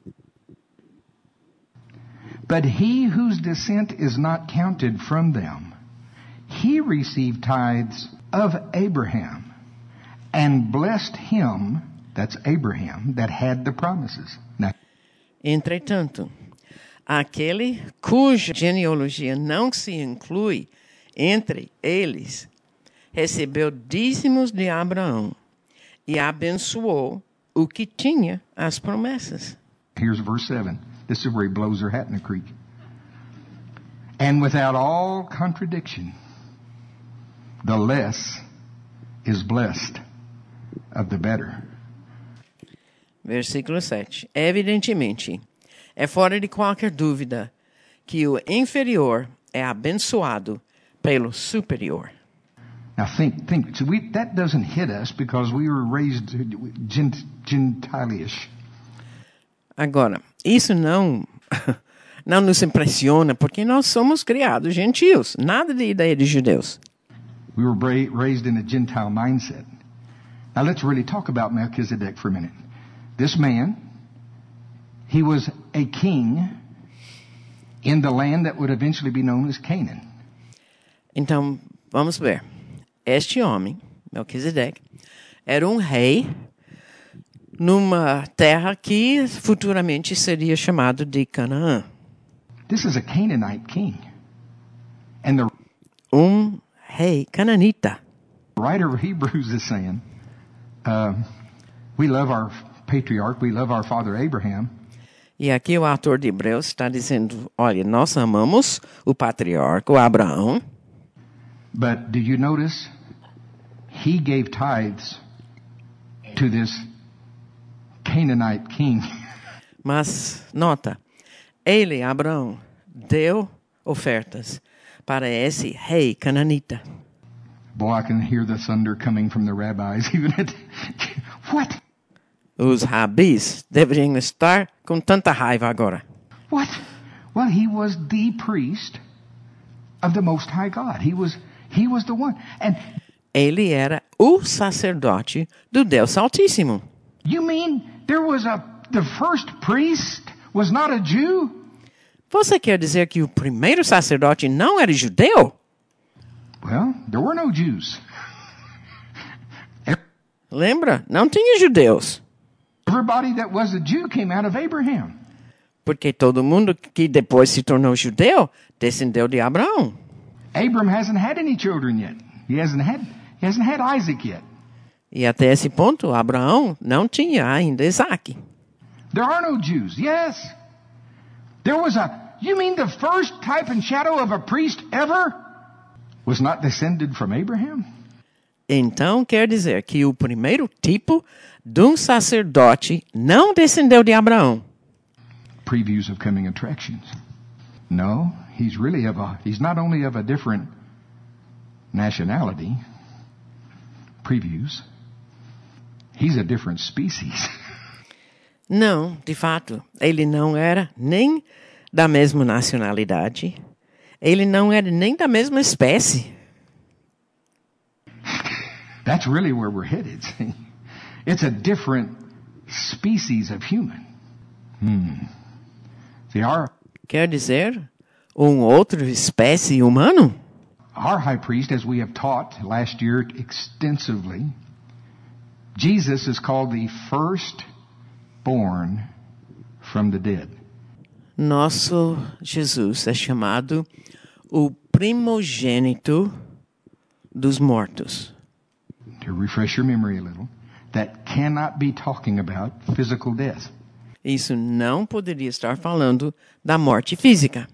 but he whose descent is not counted from them, he received tithes of Abraham, and blessed him, that's Abraham, that had the promises. Now, Entretanto, aquele cuja genealogia não se inclui entre eles, recebeu dízimos de Abraão e abençoou o que tinha as promessas. here's verse 7. This is where he blows their hat in the creek. And without all contradiction, the less is blessed of the better. Versículo 7. Evidentemente, é fora de qualquer dúvida que o inferior é abençoado pelo superior. Now think. So that doesn't hit us because we were raised Gentile-ish. Agora, isso não não nos impressiona, porque nós somos criados gentios, nada de ideia de judeus. We were raised in a Gentile mindset. Now let's really talk about Melchizedek for a minute. This man, he was a king in the land that would eventually be known as Canaan. Então, vamos ver. Este homem, Melquisedeque, era um rei numa terra que futuramente seria chamado de Canaã. This is a Canaanite king. And the Rei cananita. writer of Hebrews is saying, we love our patriarch, we love our father Abraham, E aqui o autor de Hebreus está dizendo, olha, nós amamos o patriarca, o Abraão, but did you notice he gave tithes to this Canaanite king? mas nota, ele, Abraão, deu ofertas para esse rei cananita. Boy, I can hear the thunder coming from the rabbis. Even at what? Os rabis deveriam estar com tanta raiva agora. What? Well, he was the priest of the Most High God. He was the one. And Ele era o sacerdote do Deus Altíssimo. you mean there was the first priest was not a Jew? Você quer dizer que o primeiro sacerdote não era judeu? Well, there were no Jews. Lembra? Não tinha judeus. Everybody that was a Jew came out of Abraham. Porque todo mundo que depois se tornou judeu descendeu de Abraão. Abram hasn't had any children yet. He hasn't had Isaac yet. E até esse ponto, Abraão não tinha ainda Isaac. There are no Jews. Yes. There was you mean the first type and shadow of a priest ever was not descended from Abraham? Então quer dizer que o primeiro tipo de um sacerdote não descendeu de Abraão. Previews of coming attractions. No, he's not only of a different nationality. Previews. He's a different species. Não, de fato, ele não era nem da mesma nacionalidade. Ele não era nem da mesma espécie. That's really where we're headed. See? It's a different species of human. See, Quer dizer, outra espécie humano? our high priest, as we have taught last year extensively, Jesus is called the firstborn from the dead. Nosso Jesus é chamado o primogênito dos mortos. To refresh your memory a little, that cannot be talking about physical death. Isso não poderia estar falando da morte física.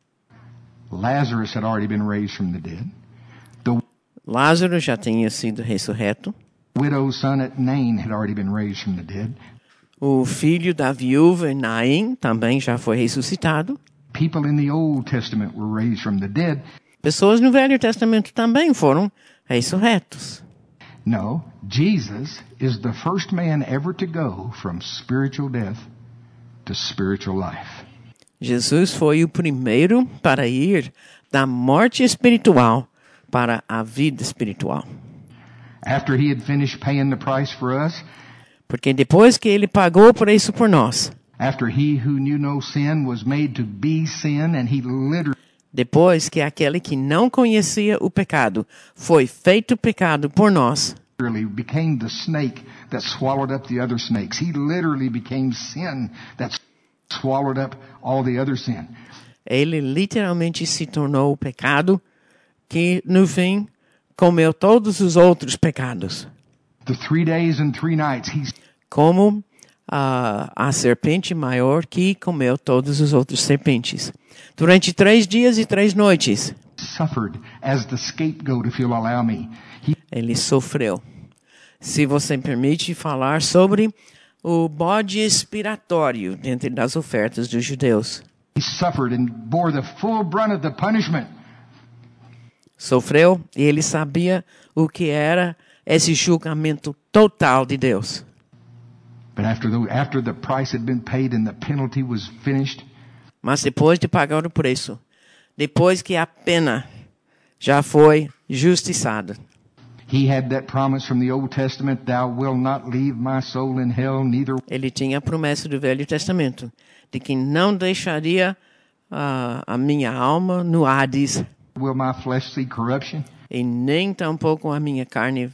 Lazarus had already been raised from the dead. The Lázaro já tinha sido ressurreto. widow's son at Nain had already been raised from the dead. O filho da viúva Naim também já foi ressuscitado. People in the Old Testament were raised from the dead. Pessoas no Velho Testamento também foram ressurretos. No, Jesus is the first man ever to go from spiritual death to spiritual life. Jesus foi o primeiro para ir da morte espiritual para a vida espiritual. After he had finished paying the price for us, Porque depois que ele pagou o preço por nós, after he who knew no sin was made to be sin, and he depois que aquele que não conhecia o pecado foi feito pecado por nós, literally became the snake that swallowed up the other snakes. He literally became sin that swallowed up all the other sin. ele literalmente se tornou o pecado que, no fim, comeu todos os outros pecados. The 3 days and 3 nights he Como a serpente maior que comeu todos os outros serpentes. Durante 3 dias e 3 noites, suffered as the scapegoat, if you'll allow me. ele sofreu. Se você permite falar sobre o bode expiatório dentro das ofertas dos judeus. He suffered and bore the full brunt of the punishment. Sofreu e ele sabia o que era esse julgamento total de Deus. But after the price had been paid and the penalty was finished, Mas depois de pagar o preço, depois que a pena já foi justiçada, He had that promise from the Old Testament, thou wilt not leave my soul in hell, neither ele tinha a promessa do Velho Testamento de que não deixaria a minha alma no Hades will my flesh see corruption. e nem tampouco a minha carne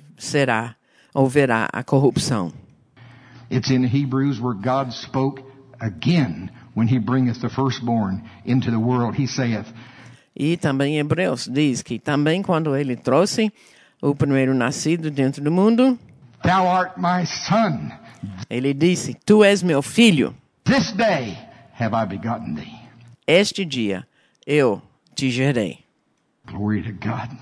verá a corrupção. It's in Hebrews where God spoke again when he bringeth the firstborn into the world. He saith, E também em Hebreus diz que também quando ele trouxe o primeiro nascido dentro do mundo, thou art my son. ele disse, tu és meu filho, This day have I begotten thee. este dia eu te gerei. Glory to God.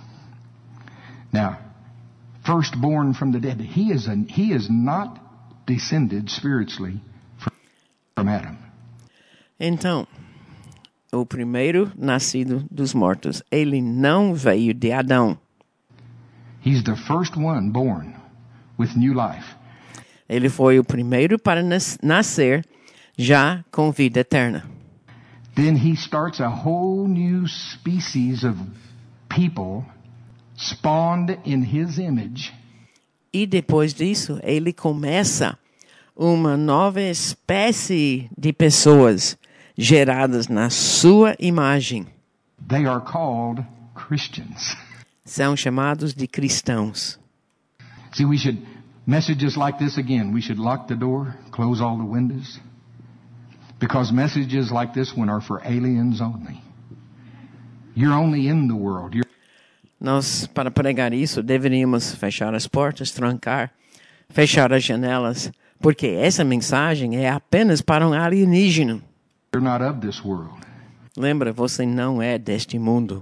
Now, firstborn from the dead. He is not descended spiritually from Adam. Então, o primeiro nascido dos mortos, ele não veio de Adão. He's the first one born with new life. Ele foi o primeiro para nascer já com vida eterna. Then he starts a whole new species of people spawned in his image. E depois disso, ele começa uma nova espécie de pessoas geradas na sua imagem. They are called Christians. São chamados de cristãos. See, messages like this again, we should lock the door, close all the windows. Because messages like this one are for aliens only. You're only in the world. Nós, para pregar isso, deveríamos fechar as portas, trancar, fechar as janelas, porque essa mensagem é apenas para um alienígena. You're not of this world. Lembra, você não é deste mundo.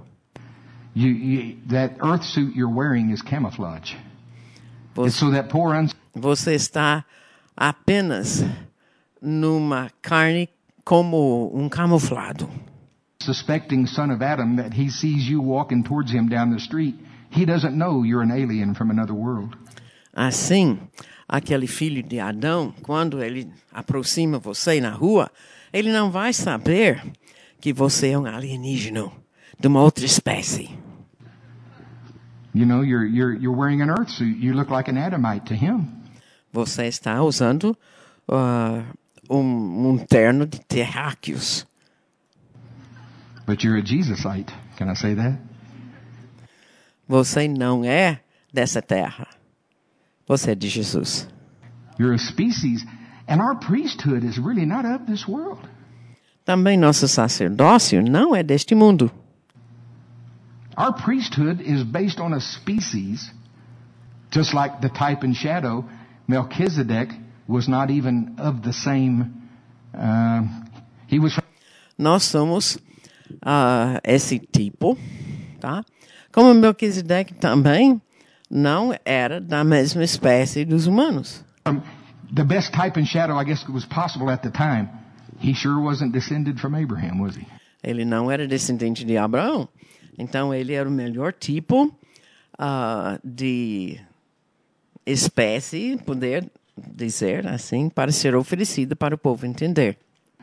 That earth suit you're wearing is camouflage. So that poor você está apenas numa carne como um camuflado. Suspecting son of Adam, that he sees you walking towards him down the street, he doesn't know you're an alien from another world. Assim, aquele filho de Adão, quando ele aproxima você na rua, ele não vai saber que você é um alienígena de uma outra espécie. You know, you're wearing an earth suit. You look like an Adamite to him. Você está usando terno de terráqueos. But you're a Jesusite. Can I say that? Você não é dessa terra. Você é de Jesus. You're a species, and our priesthood is really not of this world. Também nosso sacerdócio não é deste mundo. Our priesthood is based on a species, just like the type and shadow. Melchizedek was not even of the same. He was. Nós somos esse tipo, tá? Como Melquisedeque também não era da mesma espécie dos humanos. The best type and shadow, I guess, it was possible at the time. He sure wasn't descended from Abraham, was he? Ele não era descendente de Abraão. Então, ele era o melhor tipo de espécie, poder dizer assim, para ser oferecida para o povo entender.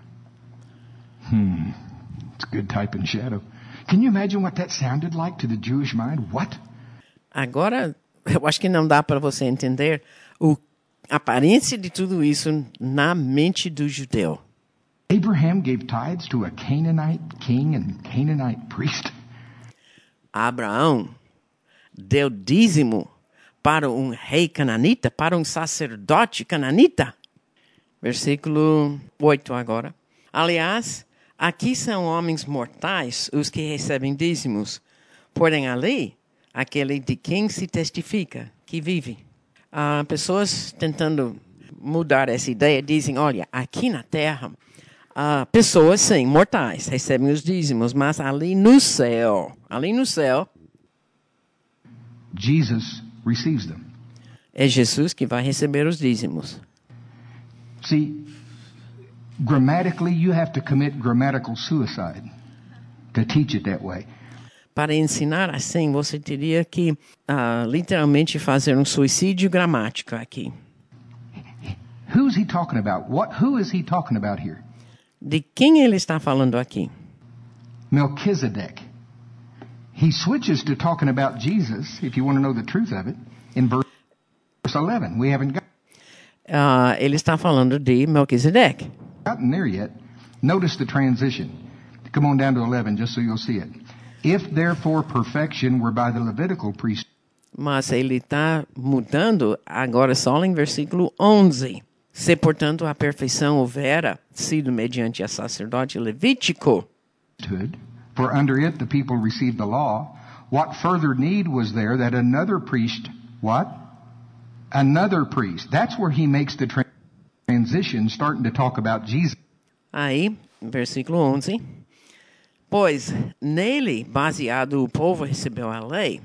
It's good type and shadow. Can you imagine what that sounded like to the Jewish mind? What? Agora, eu acho que não dá para você entender a aparência de tudo isso na mente do judeu. Abraham gave tithes to a Canaanite king and Canaanite priest. Abraão deu dízimo para um rei cananita, para um sacerdote cananita. Versículo 8 agora. Aliás, aqui são homens mortais os que recebem dízimos, porém ali, aquele de quem se testifica, que vive. Pessoas tentando mudar essa ideia dizem, olha, aqui na terra, pessoas, sim, mortais, recebem os dízimos, mas ali no céu, Jesus receives them. É Jesus que vai receber os dízimos. See, grammatically, you have to commit grammatical suicide to teach it that way. Para ensinar assim, você teria que literalmente fazer um suicídio gramático aqui. Who's he talking about? Who is he talking about here? De quem ele está falando aqui? Melchizedek. He switches to talking about Jesus, if you want to know the truth of it, in verse 11. We haven't Ele está falando de Melquisedeque. gotten there yet. Notice the transition. Come on down to 11 just so you'll see it. If therefore perfection were by the Levitical priesthood, Mas ele está mudando agora só em versículo 11. Se, portanto, a perfeição houvera sido mediante a sacerdote levítico, for under it the people received the law, what further need was there that another priest, what? Another priest. That's where he makes the transition, starting to talk about Jesus. aí, versículo 11, pois nele, baseado, o povo recebeu a lei,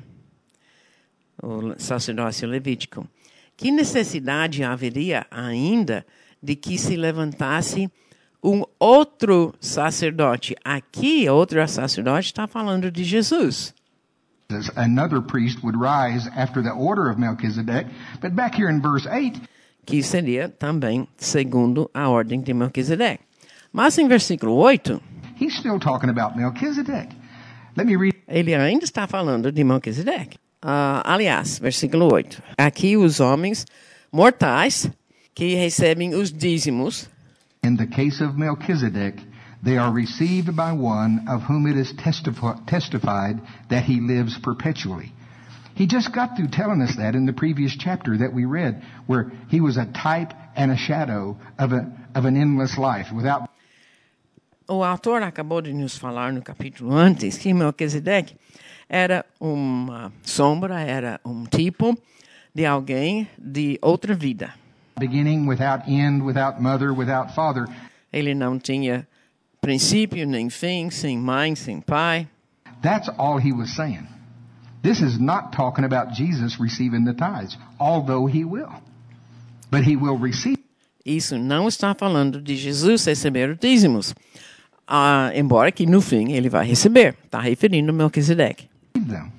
o sacerdócio levítico. Que necessidade haveria ainda de que se levantasse um outro sacerdote? Aqui, outro sacerdote está falando de Jesus. Another priest would rise after the order of Melchizedek. But back here in verse 8, Que seria também segundo a ordem de Melquisedeque. Mas em versículo 8, he's still talking about Melchizedek. Let me read. ele ainda está falando de Melquisedeque. Aliás, versículo 8. Aqui os homens mortais que recebem os dízimos, In the case of Melchizedek, they are received by one of whom it is testified that he lives perpetually. He just got through telling us that in the previous chapter that we read, where he was a type and a shadow of an endless life without. o autor acabou de nos falar no capítulo antes que Melquisedeque era uma sombra, era um tipo de alguém de outra vida. Beginning, without end, without mother, without father. Ele não tinha princípio nem fim, sem mãe, sem pai. That's all he was saying. This is not talking about Jesus receiving the tithes, although he will. But he will receive Isso não está falando de Jesus receber os dízimos. Embora que no fim ele vai receber. Está referindo a Melquisedeque. them.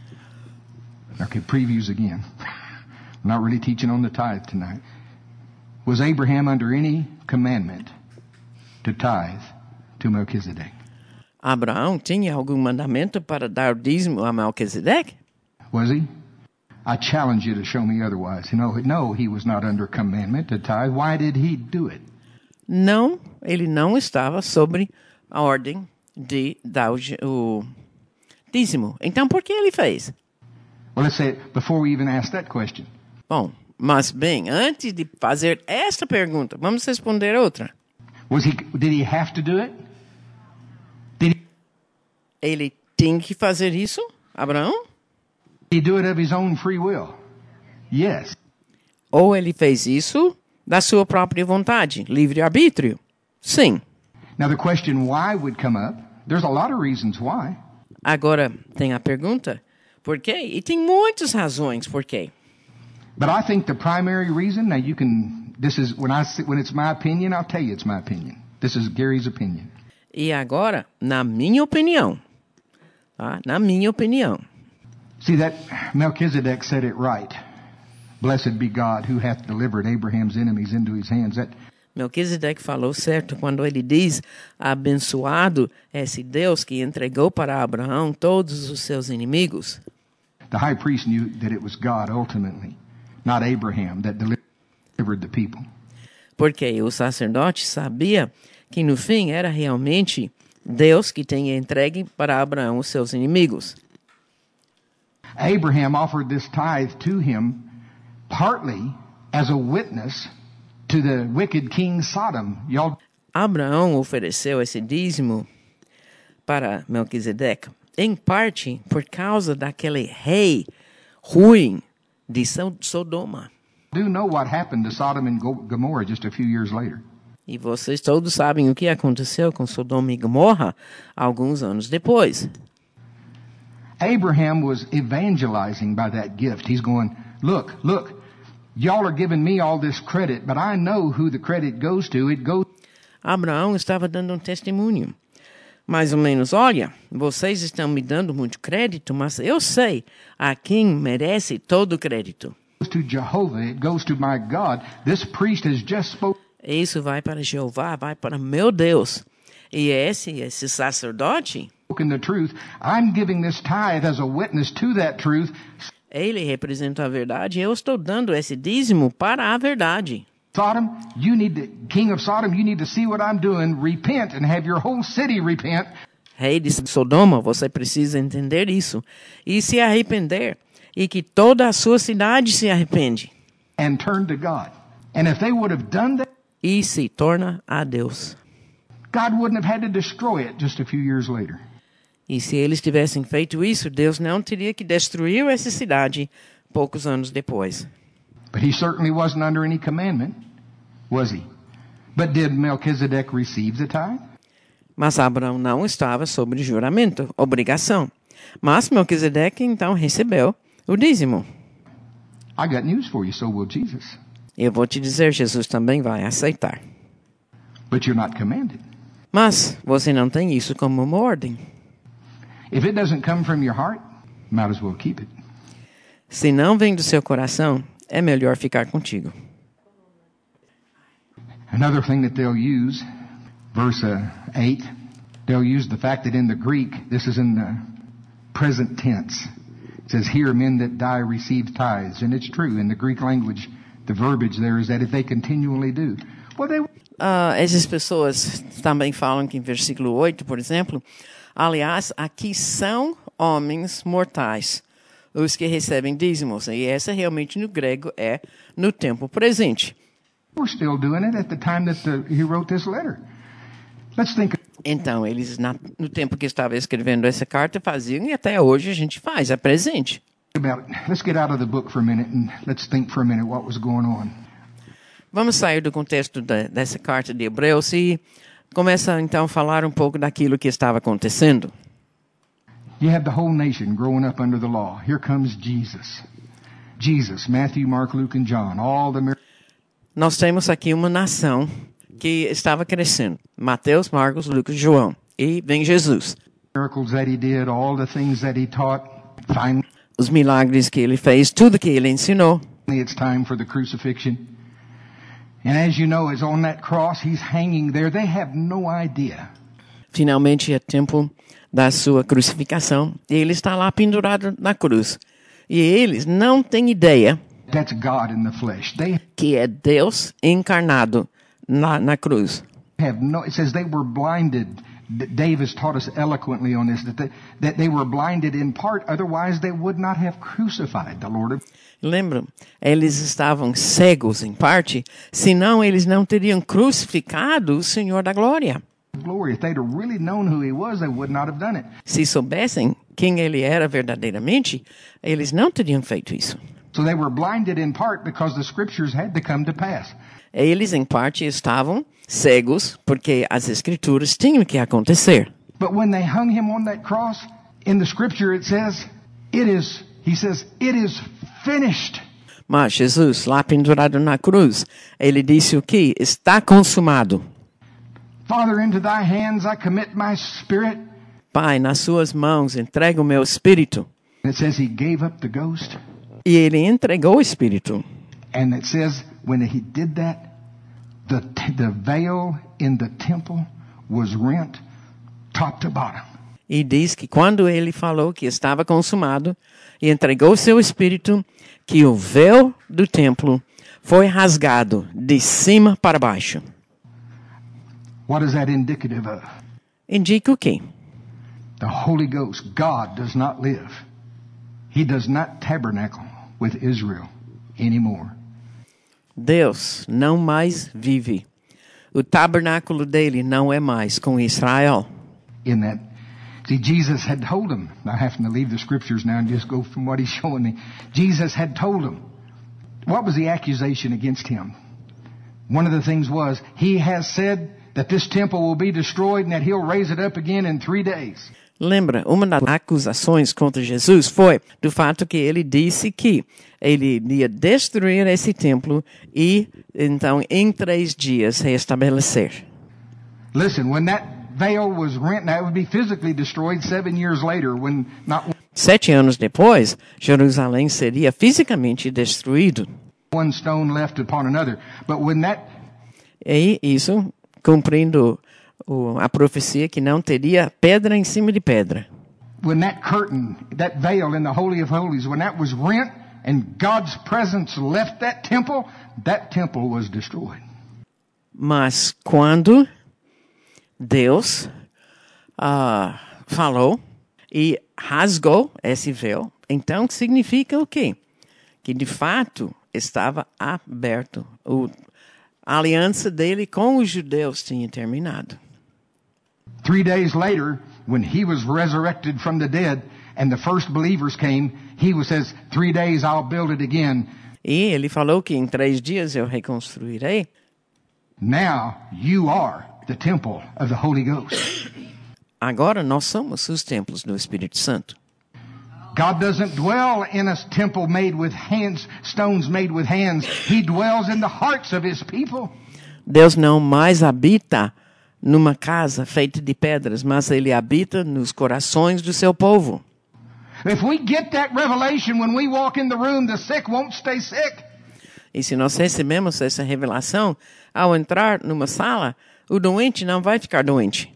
Okay, previews again. I'm not really teaching on the tithe tonight. Was Abraham under any commandment to tithe to Melchizedek? Abraão tinha algum mandamento para dar o dízimo a Melquisedeque? Was he? I challenge you to show me otherwise. No, he was not under commandment to tithe. Why did he do it? Não, ele não estava sobre a ordem de dar o dízimo. Então, por que ele fez? Well, let's say, before we even ask that question, Bom, mas bem, antes de fazer esta pergunta, vamos responder outra. did he have to do it? Did Ele tem que fazer isso, Abraão? he do it of his own free will? Yes. Ou ele fez isso da sua própria vontade, livre-arbítrio? Sim. Now the question why would come up. There's a lot of reasons why. Agora, tem a pergunta, por quê? E tem muitas razões por quê. But I think the primary reason, now you can, this is, when it's my opinion, I'll tell you it's my opinion. This is Gary's opinion. E agora, na minha opinião, tá? Na minha opinião, See, that Melchizedek said it right. Blessed be God who hath delivered Abraham's enemies into his hands. That Melquisedeque falou certo quando ele diz, abençoado é esse Deus que entregou para Abraão todos os seus inimigos. the high priest knew that it was God ultimately, not Abraham, that delivered the people. Porque o sacerdote sabia que no fim era realmente Deus que tinha entregue para Abraão os seus inimigos. Abraham offered this tithe to him partly as a witness to the wicked king Sodom. Abraão ofereceu esse dízimo para Melquisedeque, em parte por causa daquele rei ruim de Sodoma. Do know what happened to Sodom and Gomorrah just a few years later. E vocês todos sabem o que aconteceu com Sodoma e Gomorra alguns anos depois. Abraham was evangelizing by that gift. He's going, look, y'all are giving me all this credit, but I know who the credit goes to. It goes. Abraão estava dando um testemunho. Mais ou menos, olha, vocês estão me dando muito crédito, mas eu sei a quem merece todo o crédito. To Jehovah, it goes to my God. This priest has just spoken. Isso vai para Jeová, vai para meu Deus. E esse sacerdote, the truth, I'm giving this tithe as a witness to that truth. ele representa a verdade. Eu estou dando esse dízimo para a verdade. Sodom, King of Sodom, you need to see what I'm doing. Repent and have your whole city repent. Rei de Sodoma, você precisa entender isso e se arrepender, e que toda a sua cidade se arrepende. And turn to God. And if they would have done that, E se torna a Deus. God wouldn't have had to destroy it just a few years later. E se eles tivessem feito isso, Deus não teria que destruir essa cidade poucos anos depois. But he certainly wasn't under any commandment, was he? But did Melchizedek receive the tithe? Mas Abraão não estava sob juramento, obrigação. Mas Melquisedeque então recebeu o dízimo. I got news for you, so will Jesus. Eu vou te dizer, Jesus também vai aceitar. But you're not commanded. Mas você não tem isso como uma ordem. If it doesn't come from your heart, might as well keep it. Se não vem do seu coração, é melhor ficar contigo. Another thing that they'll use, verse 8, they'll use the fact that in the Greek, this is in the present tense. It says, here men that die receive tithes. And it's true. In the Greek language, the verbiage there is that if they continually do. Well, they... Essas pessoas também falam que em versículo 8, por exemplo, aliás, aqui são homens mortais, os que recebem dízimos. E essa realmente no grego é no tempo presente. We're still doing it at the time that he wrote this letter. Let's think. Então, eles, no tempo que estava escrevendo essa carta, faziam, e até hoje a gente faz, é presente. Let's get out of the book for a minute and let's think for a minute what was going on. Vamos sair do contexto dessa carta de Hebreus e começa então a falar um pouco daquilo que estava acontecendo. You have the whole nation growing up under the law. Here comes Jesus. Jesus, Matthew, Mark, Luke and John, all the miracles. Nós temos aqui uma nação que estava crescendo. Mateus, Marcos, Lucas, João. E vem Jesus. Miracles that he did, all the things that he taught. Finally, os milagres que ele fez, tudo que ele ensinou. It's time for the crucifixion. And as you know, as on that cross, he's hanging there. They have no idea. Finalmente é tempo da sua crucificação. E ele está lá pendurado na cruz. E eles não têm ideia That's God in the flesh. Que é Deus encarnado na cruz. It says they were blinded. Davis taught us eloquently on this, that they were blinded in part, otherwise they would not have crucified the Lord. Lembram? Eles estavam cegos em parte, senão eles não teriam crucificado o Senhor da Glória. Glory, if they'd have really known who he was, they would not have done it. Se soubessem quem ele era verdadeiramente, eles não teriam feito isso. So they were blinded in part because the scriptures had to come to pass. Eles em parte estavam cegos porque as escrituras tinham que acontecer. But when they hung him on that cross, in the scripture it says, he says, it is finished. Mas Jesus, lá pendurado na cruz, ele disse o que? Está consumado. Father, into thy hands I commit my spirit. Pai, nas suas mãos entrego o meu espírito. It says he gave up the ghost. E ele entregou o espírito. And it says when he did that, the veil in the temple was rent top to bottom. E diz que quando ele falou que estava consumado e entregou o seu espírito, que o véu do templo foi rasgado de cima para baixo. What is that indicative of? Indica o quê? The Holy Ghost, God does not live. He does not tabernacle with Israel anymore. Deus não mais vive. O tabernáculo dele não é mais com Israel. In that, see, Jesus had told him. I have to leave the scriptures now and just go from what he's showing me. Jesus had told him. What was the accusation against him? One of the things was, he has said that this temple will be destroyed and that he'll raise it up again in 3 days. Lembra, uma das acusações contra Jesus foi do fato que ele disse que ele ia destruir esse templo e, então, em 3 dias restabelecer. Listen, when that veil was rent, now it would be physically destroyed 7 years later when not 7 anos depois, Jerusalém seria fisicamente destruído. one stone left upon another. But when that E isso cumprindo a profecia que não teria pedra em cima de pedra. When that curtain, that veil in the Holy of Holies, when that was rent and God's presence left that temple was destroyed. Mas quando Deus falou e rasgou esse véu, então significa o quê? Que de fato estava aberto. A aliança dele com os judeus tinha terminado. 3 days later, when he was resurrected from the dead and the first believers came, he says, 3 days I'll build it again. E ele falou que em 3 dias eu reconstruirei. Now you are the temple of the Holy Ghost. Agora nós somos os templos do Espírito Santo. God doesn't dwell in a temple made with hands, stones made with hands. He dwells in the hearts of his people. Deus não mais habita numa casa feita de pedras, mas ele habita nos corações do seu povo. If we get that revelation when we walk in the room, the sick won't stay sick. E se nós recebemos essa revelação, ao entrar numa sala, o doente não vai ficar doente.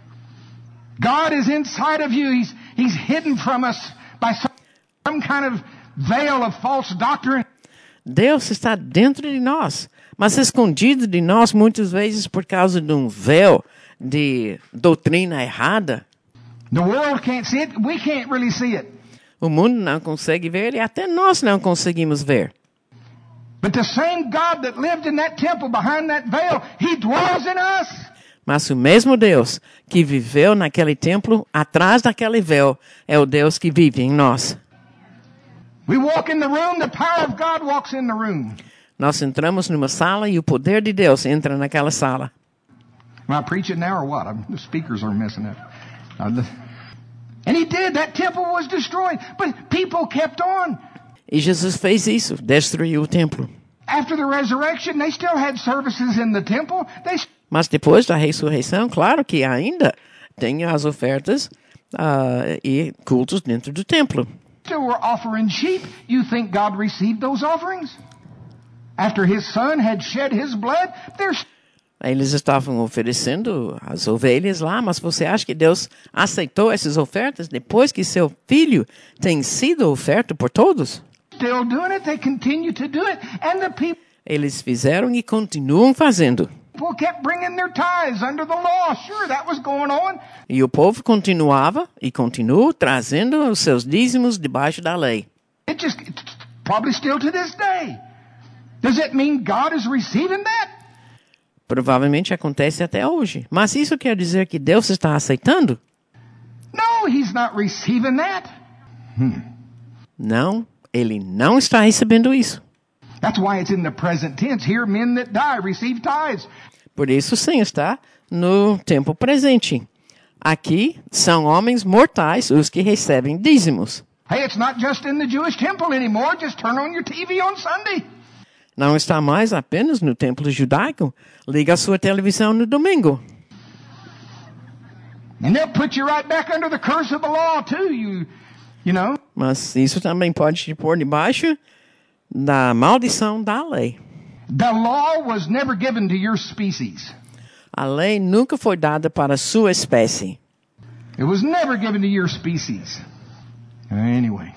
God is inside of you. He's hidden from us by some kind of veil of false doctrine. Deus está dentro de nós, mas escondido de nós muitas vezes por causa de um véu de doutrina errada. The world can't see it. We can't really see it. O mundo não consegue ver e até nós não conseguimos ver. But the same God that lived in that temple behind that veil, He dwells in us. Mas o mesmo Deus que viveu naquele templo, atrás daquele véu, é o Deus que vive em nós. We walk in the room, the power of God walks in the room. Nós entramos numa sala e o poder de Deus entra naquela sala. Am I preaching now or what? The speakers are messing up. And He did. That temple was destroyed. But people kept on. E Jesus fez isso, destruiu o templo. After the resurrection, they still had services in the temple. Mas depois da ressurreição, claro que ainda tem as ofertas e cultos dentro do templo. Still were offering sheep. You think God received those offerings? After His Son had shed His blood, eles estavam oferecendo as ovelhas lá, mas você acha que Deus aceitou essas ofertas depois que seu filho tem sido oferto por todos? Still doing it. They continue to do it. And the people Eles fizeram e continuam fazendo. kept bringing their tithes under the law. Sure, that was going on. E o povo continuava e continua trazendo os seus dízimos debaixo da lei. It's probably still to this day. Does it mean God is receiving that? Provavelmente acontece até hoje. Mas isso quer dizer que Deus está aceitando? No, He's not receiving that. Não, Ele não está recebendo isso. That's why it's in the present tense. Here, men that die receive tithes. Por isso, sim, está no tempo presente. Aqui são homens mortais os que recebem dízimos. Hey, it's not just in the Jewish temple anymore. Just turn on your TV on Sunday. Não está mais apenas no templo judaico. Liga a sua televisão no domingo. And they'll put you right back under the curse of the law too, you know. Mas isso também pode te pôr debaixo da maldição da lei. The law was never given to your species. A lei nunca foi dada para a sua espécie. It was never given to your species. Anyway.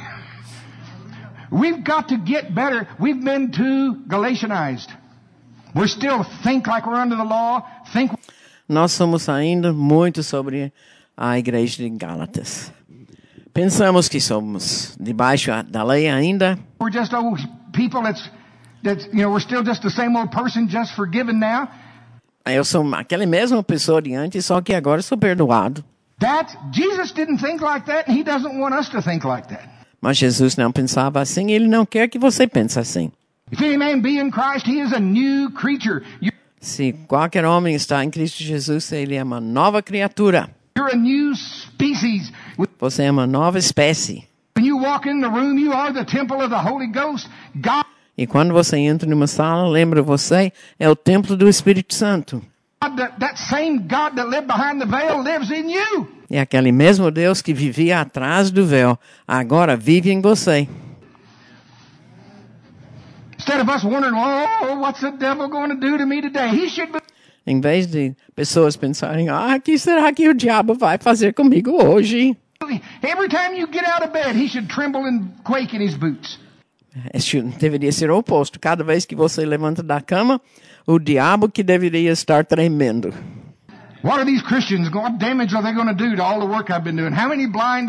We've got to get better. We've been too Galatianized. We still think like we're under the law. Nós somos ainda muito sobre a igreja de Gálatas. Pensamos que somos debaixo da lei ainda. We're just old people that's we're still just the same old person just forgiven now. Eu sou aquela mesma pessoa de antes, só que agora sou perdoado. Jesus didn't think like that, and He doesn't want us to think like that. Mas Jesus não pensava assim, Ele não quer que você pense assim. If any man be in Christ, he is a new creature. Se qualquer homem está em Cristo Jesus, ele é uma nova criatura. You're a new species. Você é uma nova espécie. When you walk in the room, you are the temple of the Holy Ghost. God. E quando você entra numa sala, lembra você, é o templo do Espírito Santo. That same God that lived behind the veil lives in you. É aquele mesmo Deus que vivia atrás do véu, agora vive em você. Instead of us wondering, oh, what's the devil going to do to me today? He should be... Em vez de pessoas pensarem, o que será que o diabo vai fazer comigo hoje? Every time you get out of bed, he should tremble and quake in his boots. Este deveria ser o oposto. Cada vez que você levanta da cama, o diabo que deveria estar tremendo. What are these Christians? What damage are they going to do to all the work I've been doing? How many blind...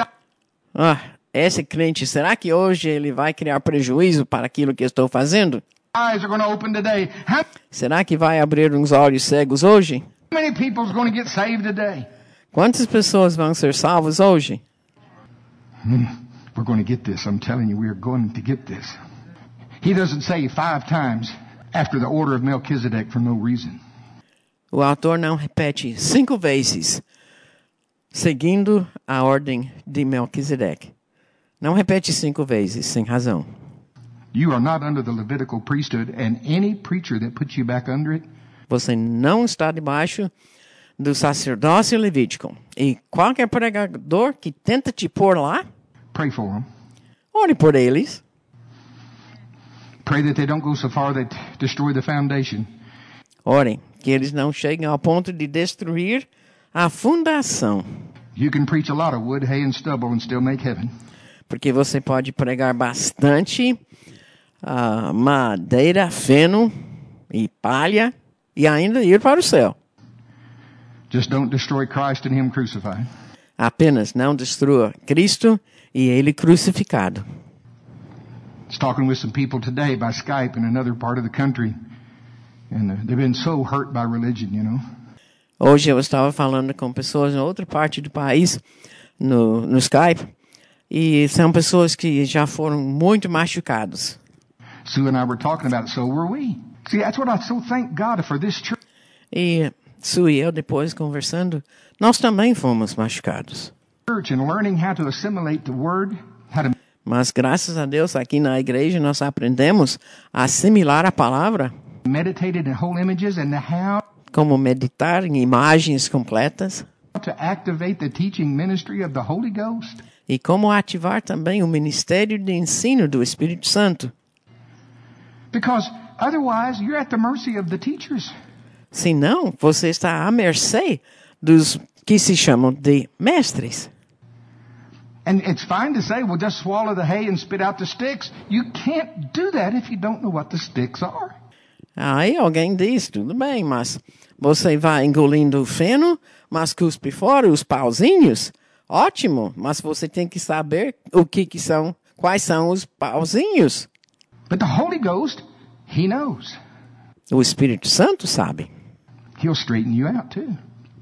Esse crente, será que hoje ele vai criar prejuízo para aquilo que estou fazendo? Eyes are going to open today. How Será que vai abrir uns olhos cegos hoje? many people are going to get saved today? Quantas pessoas vão ser salvas hoje? We're going to get this. I'm telling you, we are going to get this. He doesn't say 5 times after the order of Melchizedek for no reason. O autor não repete 5 vezes, seguindo a ordem de Melquisedeque. Não repete 5 vezes, sem razão. You are not under the Levitical priesthood, and any preacher that puts you back under it, Você não está debaixo do sacerdócio levítico. E qualquer pregador que tenta te pôr lá, pray for them. ore por eles. Pray that they don't go so far that destroy the foundation. Orem, que eles não cheguem ao ponto de destruir a fundação. You can preach a lot of wood, hay, and stubble and still make heaven. Porque você pode pregar bastante madeira, feno e palha e ainda ir para o céu. Just don't destroy Christ and Him crucified. Apenas não destrua Cristo e Ele crucificado. I was talking with some people today by Skype in another part of the country, and they've been so hurt by religion, you know. Hoje eu estava falando com pessoas em outra parte do país, no Skype, e são pessoas que já foram muito machucados. Sue and I were talking about it, so were we. See, that's what I so thank God for this church. E Sue e eu, depois conversando, nós também fomos machucados. Church and learning how to assimilate the word, how to Mas graças a Deus, aqui na igreja, nós aprendemos a assimilar a palavra, meditate in whole images, and how como meditar em imagens completas, to activate the teaching ministry of the Holy Ghost. e como ativar também o ministério de ensino do Espírito Santo. Because otherwise, you're at the mercy of the teachers. Senão, você está à mercê dos que se chamam de mestres. And it's fine to say, well, just swallow the hay and spit out the sticks. You can't do that if you don't know what the sticks are. Aí alguém diz, tudo bem, mas você vai engolindo o feno, mas cuspe fora os pauzinhos? Ótimo, mas você tem que saber quais são os pauzinhos. But the Holy Ghost, He knows. O Espírito Santo sabe. He'll straighten you out too.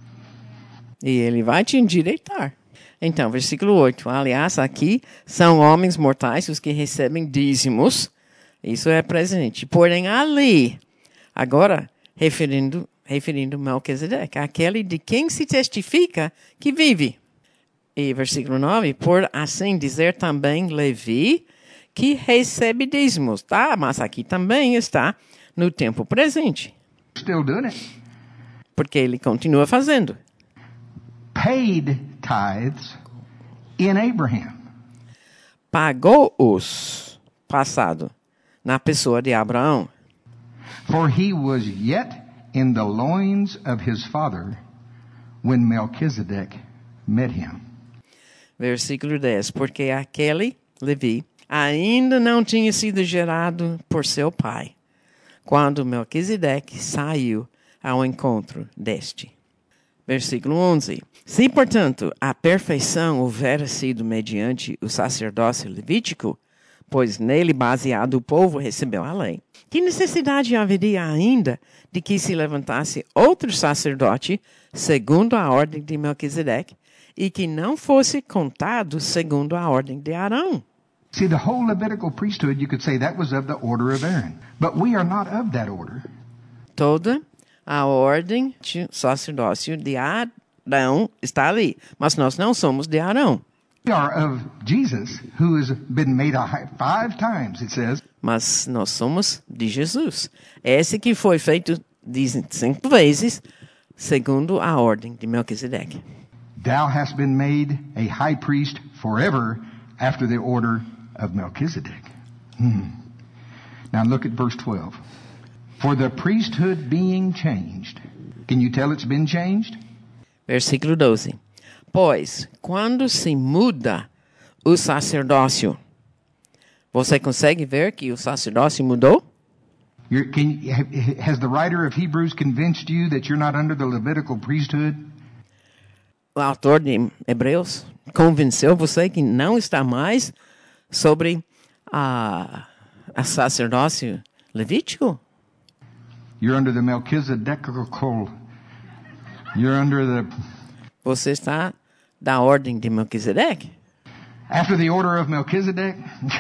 E ele vai te endireitar. Então, versículo 8. Aliás, aqui são homens mortais os que recebem dízimos. Isso é presente. Porém, ali, agora, referindo Melquisedeque, aquele de quem se testifica que vive. E versículo 9. Por assim dizer também Levi, que recebe dízimos. Tá? Mas aqui também está no tempo presente. Still doing it. Porque ele continua fazendo. Paid tithes in Abraham. Pagou-os, passado, na pessoa de Abraão. For he was yet in the loins of his father when Melchizedek met him. Versículo 10. Porque aquele, Levi, ainda não tinha sido gerado por seu pai, quando Melquisedeque saiu ao encontro deste. Versículo 11. Se, portanto, a perfeição houvera sido mediante o sacerdócio levítico, pois nele baseado o povo recebeu a lei, que necessidade haveria ainda de que se levantasse outro sacerdote segundo a ordem de Melquisedeque e que não fosse contado segundo a ordem de Arão? See, the whole Levitical priesthood, you could say that was of the order of Aaron. But we are not of that order. Toda a ordem de sacerdócio de Arão está ali, mas nós não somos de Arão. We are of Jesus, who has been made 5 times, it says. Mas nós somos de Jesus. Esse que foi feito, dizem, 5 vezes, segundo a ordem de Melquisedeque. Thou hast been made a high priest forever after the order of Melchizedek. Now look at verse 12. For the priesthood being changed. Can you tell it's been changed? Versículo 12. Pois, quando se muda o sacerdócio, você consegue ver que o sacerdócio mudou? Has the writer of Hebrews convinced you that you're not under the Levitical priesthood? O autor de Hebreus convenceu você que não está mais sobre a sacerdócio levítico? You're under the Melchizedecical. You're under the... Você está da ordem de Melquisedeque? After the order of Melchizedek,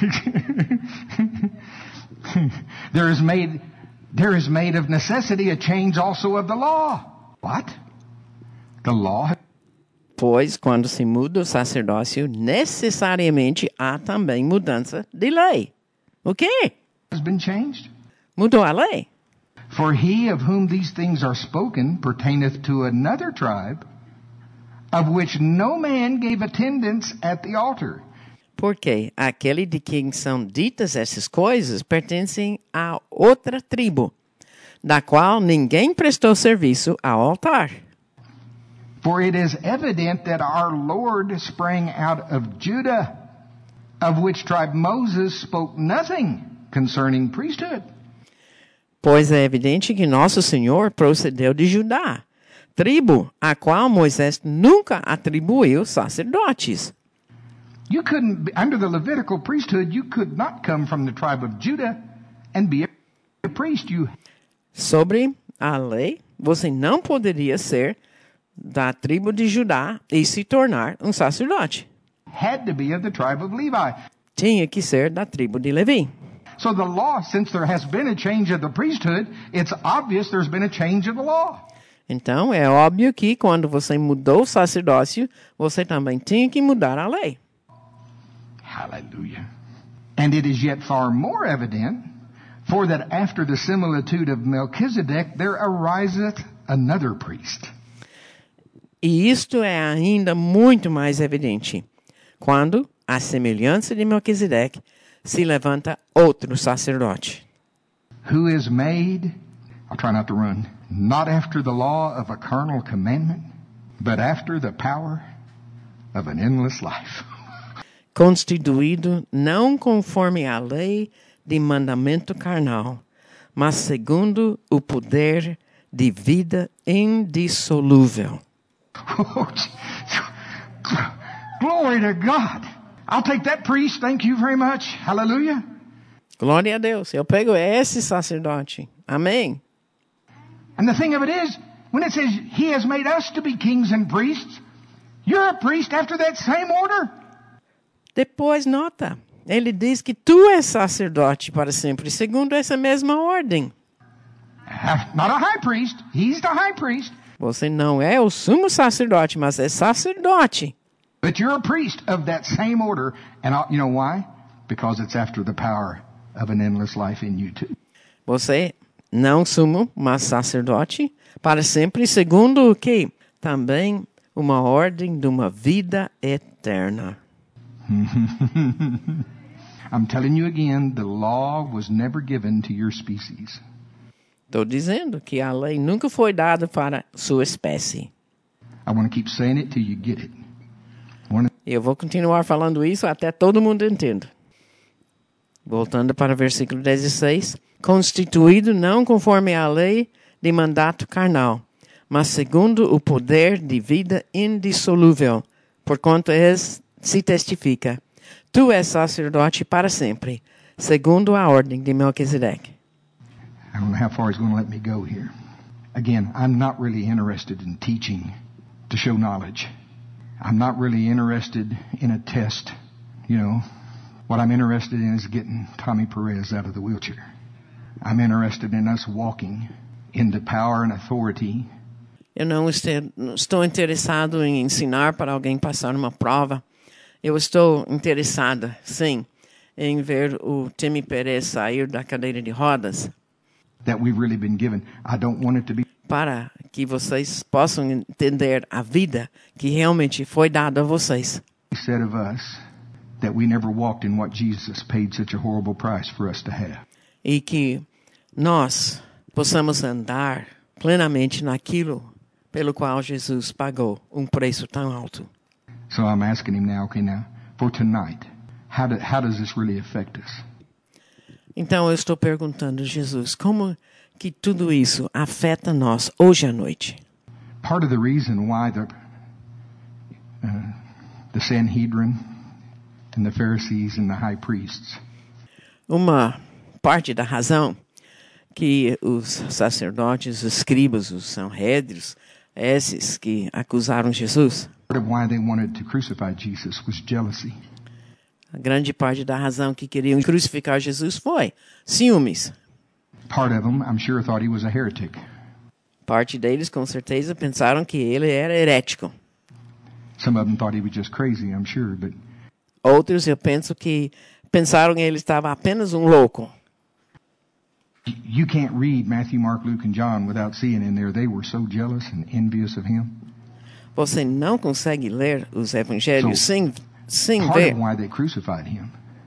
there is made of necessity a change also of the law. What? The law? Pois, quando se muda o sacerdócio, necessariamente há também mudança de lei. O quê? Has been changed. Mudou a lei. For he of whom these things are spoken pertaineth to another tribe, of which no man gave attendance at the altar. Porque aquele de quem são ditas essas coisas pertencem a outra tribo, da qual ninguém prestou serviço ao altar. For it is evident that our Lord sprang out of Judah, of which tribe Moses spoke nothing concerning priesthood. Pois é evidente que nosso Senhor procedeu de Judá, tribo a qual Moisés nunca atribuiu sacerdotes. You couldn't, under the Levitical priesthood, you could not come from the tribe of Judah and be a priest. Sobre a lei, você não poderia ser da tribo de Judá e se tornar um sacerdote. Had to be of the tribe of Levi. Tinha que ser da tribo de Levi. So the law, since there has been a change of the priesthood, it's obvious there's been a change of the law. Então, é óbvio que quando você mudou o sacerdócio, você também tinha que mudar a lei. Hallelujah. And it is yet far more evident, for that after the similitude of Melchizedek, there ariseth another priest. E isto é ainda muito mais evidente, quando, à semelhança de Melquisedeque, se levanta outro sacerdote. Who is made, I'll try not to run, not after the law of a carnal commandment, but after the power of an endless life. Constituído não conforme a lei de mandamento carnal, mas segundo o poder de vida indissolúvel. Glory to God. I'll take that priest. Thank you very much. Hallelujah. Glória a Deus. Eu pego esse sacerdote. Amém. And the thing of it is, when it says he has made us to be kings and priests, you're a priest after that same order. Depois, nota, ele diz que tu és sacerdote para sempre, segundo essa mesma ordem. Not a high priest. He's the high priest. Você não é o sumo sacerdote, mas é sacerdote. But you're a priest of that same order. And you know why? Because it's after the power of an endless life in you too. Você não sumo, mas sacerdote para sempre, segundo o que? Também uma ordem de uma vida eterna. I'm telling you again, the law was never given to your species. Estou dizendo que a lei nunca foi dada para sua espécie. I want to keep saying it till you get it. Eu vou continuar falando isso até todo mundo entenda. Voltando para o versículo 16. Constituído não conforme a lei de mandato carnal, mas segundo o poder de vida indissolúvel, porquanto se testifica. Tu és sacerdote para sempre, segundo a ordem de Melquisedeque. I don't know how far he's going to let me go here. Again, I'm not really interested in teaching to show knowledge. I'm not really interested in a test. You know, what I'm interested in is getting Tommy Perez out of the wheelchair. I'm interested in us walking in the power and authority. Eu não estou interessado em ensinar para alguém passar uma prova. Eu estou interessada, sim, em ver o Timmy Perez sair da cadeira de rodas. That we've really been given. I don't want it to be. Para que vocês possam entender a vida que realmente foi dada a vocês. Said of us that we never walked in what Jesus paid such a horrible price for us to have. e que nós possamos andar plenamente naquilo pelo qual Jesus pagou um preço tão alto. So I'm asking him now, okay, now, for tonight, how does this really affect us? Então eu estou perguntando, Jesus, como que tudo isso afeta nós hoje à noite? Part of the reason why the Sanhedrin and the Pharisees and the high priests Uma parte da razão que os sacerdotes, os escribas, os sanhedrios, esses que acusaram Jesus, part of why they wanted to crucify Jesus was jealousy. a grande parte da razão que queriam crucificar Jesus foi ciúmes. Part of them, I'm sure, thought he was a heretic. Parte deles, com certeza, pensaram que ele era herético. Some of them thought he was just crazy, I'm sure, but Outros, eu penso que pensaram que ele estava apenas um louco. you can't read Matthew, Mark, Luke, and John without seeing in there they were so jealous and envious of him. Você não consegue ler os evangelhos sem Part ver. of why they crucified him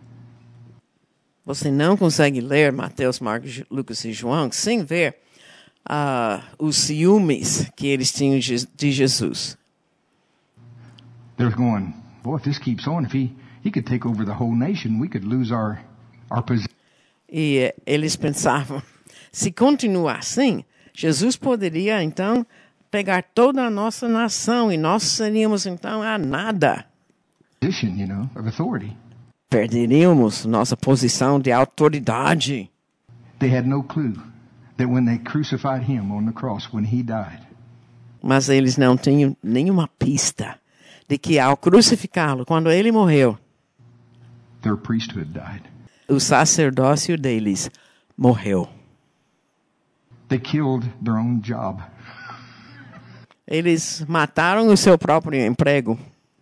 Você não consegue ler Mateus, Marcos, Lucas e João sem ver os ciúmes que eles tinham de Jesus. they're going, boy, if this keeps on, if he could take over the whole nation, we could lose our position. E eles pensavam, se continuar assim, Jesus poderia, então, pegar toda a nossa nação e nós seríamos, então, a nada. You know, of authority. Perderíamos nossa posição de autoridade. They had no clue that when they crucified him on the cross, when he died, Mas eles não tinham nenhuma pista de que ao crucificá-lo, quando ele morreu, their priesthood died. o sacerdócio deles morreu. They killed their own job. Eles mataram o seu próprio emprego.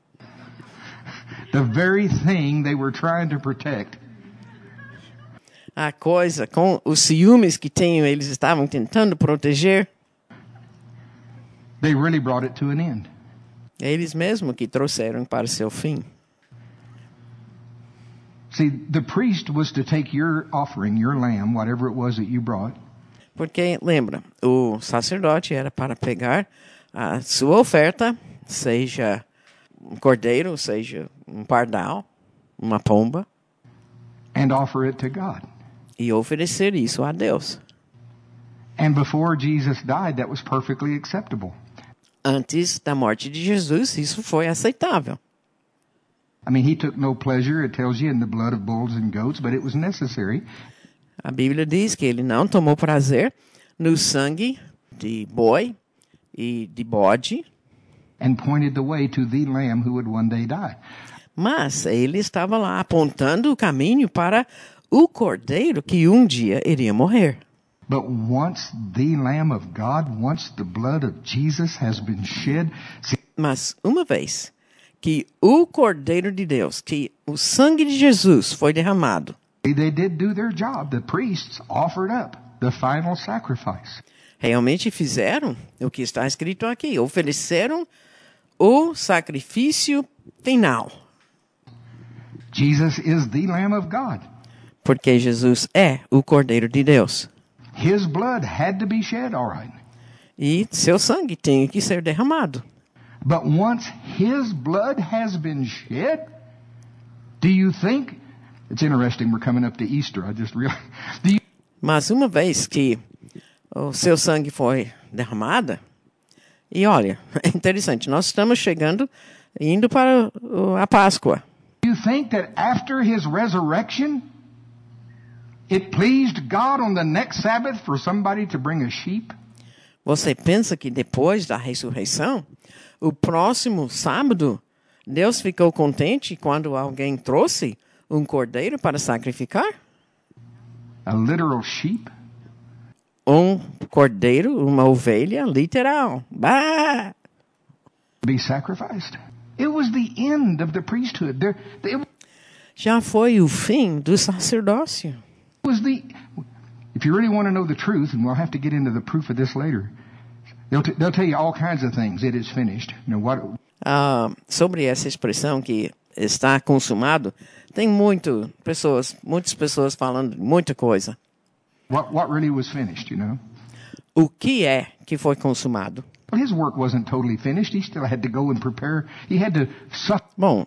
The very thing they were trying to protect. A coisa, com os ciúmes que tinham, eles estavam tentando proteger. They really brought it to an end. Eles mesmos que trouxeram para seu fim. See, the priest was to take your offering, your lamb, whatever it was that you brought, Porque, lembra, o sacerdote era para pegar a sua oferta, seja um cordeiro, seja um pardal, uma pomba, and offer it to God. e oferecer isso a Deus. And before Jesus died, that was perfectly acceptable. Antes da morte de Jesus, isso foi aceitável. I mean, he took no pleasure, it tells you, in the blood of bulls and goats, but it was necessary. A Bíblia diz que ele não tomou prazer no sangue de boi e de bode, And pointed the way to the lamb who would one day die. mas ele estava lá apontando o caminho para o cordeiro que um dia iria morrer. But once the Lamb of God, once the blood of Jesus has been shed, see, Mas uma vez que o cordeiro de Deus, que o sangue de Jesus foi derramado, they did do their job. The priests offered up the final sacrifice. realmente fizeram o que está escrito aqui, ofereceram o sacrifício final, Jesus is the Lamb of God. porque Jesus é o cordeiro de Deus. His blood had to be shed, all right. E seu sangue tem que ser derramado. But once his blood has been shed, do you think, it's interesting, we're coming up to Easter, I just realized, Mas uma vez que o seu sangue foi derramado, e olha, é interessante, nós estamos indo para a Páscoa. do you think that after his resurrection, it pleased God on the next Sabbath for somebody to bring a sheep? Você pensa que depois da ressurreição, o próximo sábado, Deus ficou contente quando alguém trouxe um cordeiro para sacrificar? A literal sheep? Um cordeiro, uma ovelha literal. Bah! Be sacrificed. It was the end of the priesthood. Já foi o fim do sacerdócio. If you really want to know the truth, and we'll have to get into the proof of this later, they'll tell you all kinds of things. It is finished. You know what? Sobre essa expressão que está consumado, tem muitas pessoas falando muita coisa. What really was finished, O que é que foi consumado? Well, his work wasn't totally finished. He still had to go and prepare. He had to suffer. Bom,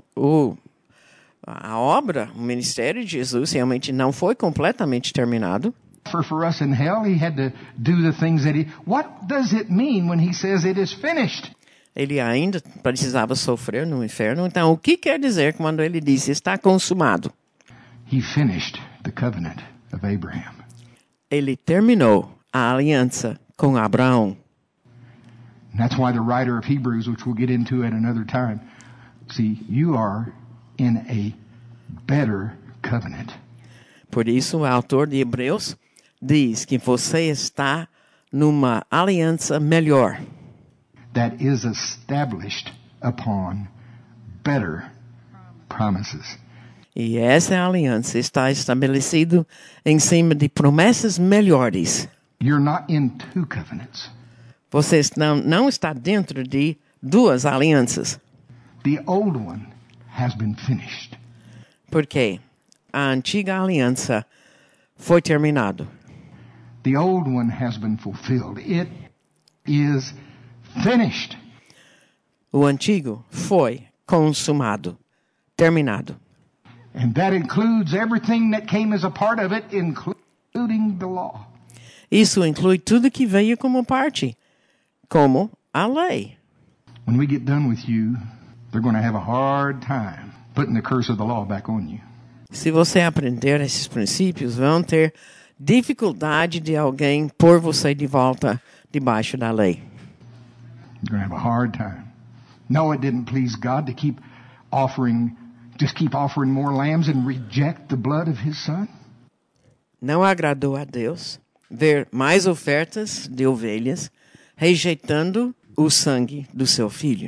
a obra, o ministério de Jesus realmente não foi completamente terminado. For us in hell, he had to do the things that what does it mean when he says it is finished? Ele ainda precisava sofrer no inferno. Então, o que quer dizer quando ele disse está consumado? He finished the covenant of Abraham. Ele terminou a aliança com Abraão. And that's why the writer of Hebrews, which we'll get into at another time, see, you are in a better covenant. Por isso, o autor de Hebreus diz que você está numa aliança melhor. That is established upon better promises. E essa aliança está estabelecida em cima de promessas melhores. You're not in two covenants. Você não está dentro de duas alianças. The old one has been finished. Porque a antiga aliança foi terminada. The old one has been fulfilled. It is finished. O antigo foi consumado, terminado. And that includes everything that came as a part of it, including the law. Isso inclui tudo que veio como parte, como a lei. When we get done with you, they're going to have a hard time putting the curse of the law back on you. Se você aprender esses princípios, vão ter dificuldade de alguém pôr você de volta debaixo da lei. You're going to have a hard time. No, it didn't please God to keep offering more lambs and reject the blood of his son. Não agradou a Deus ver mais ofertas de ovelhas rejeitando o sangue do seu filho.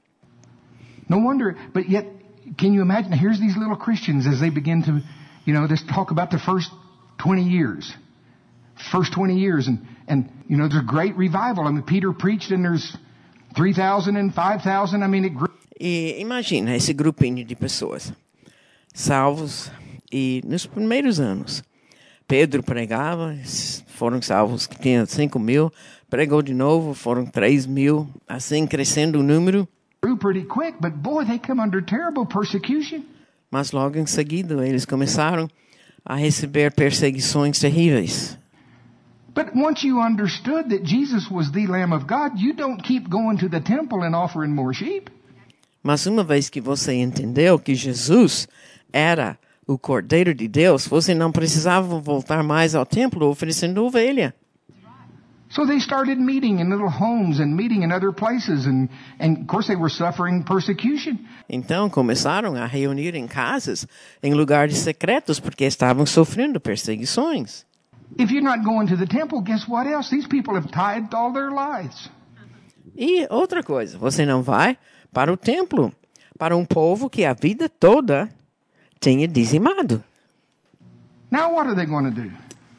No wonder, but yet, can you imagine? Here's these little Christians as they begin to, just talk about the first 20 years. First 20 years, and there's a great revival. I mean, Peter preached and there's 3,000 and 5,000. I mean, it grew. E imagina esse grupinho de pessoas salvos e nos primeiros anos Pedro pregava, foram salvos que tinham 5.000, pregou de novo, foram 3.000, assim crescendo o número. Grew pretty quick, but boy, they come under terrible persecution. Mas logo em seguida eles começaram a receber perseguições terríveis. But once you understood that Jesus was the Lamb of God, you don't keep going to the temple and offering more sheep. Mas uma vez que você entendeu que Jesus era o Cordeiro de Deus, você não precisava voltar mais ao templo oferecendo ovelha. So they started meeting in little homes and meeting in other places, and of course they were suffering persecution. Então começaram a reunir em casas, em lugares secretos, porque estavam sofrendo perseguições. If you're not going to the temple, guess what else? These people have tithed all their lives. E outra coisa, você não vai para o templo, para um povo que a vida toda tinha dizimado. Now what are they going to do?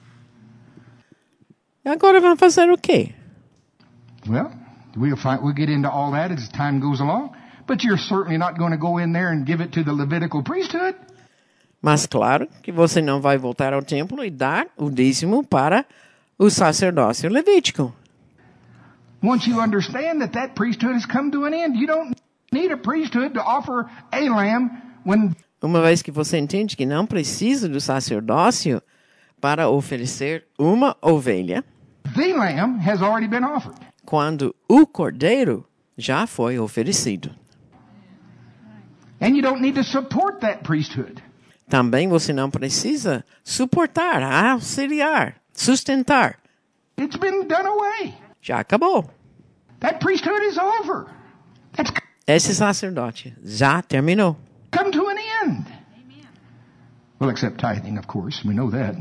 Agora vão fazer o quê? Well, we'll get into all that as time goes along, but you're certainly not going to go in there and give it to the Levitical priesthood. Mas claro que você não vai voltar ao templo e dar o dízimo para o sacerdócio levítico. Once you understand that priesthood has come to an end, you don't need a priesthood to offer a lamb when... Uma vez que você entende que não precisa do sacerdócio para oferecer uma ovelha, the lamb has already been offered. Quando o cordeiro já foi oferecido. And you don't need to support that priesthood. Também você não precisa suportar, auxiliar, sustentar. It's been done away. Já acabou. That priesthood is over. Esse sacerdote já terminou. Come to an end. Well, except tithing, of course. We know that.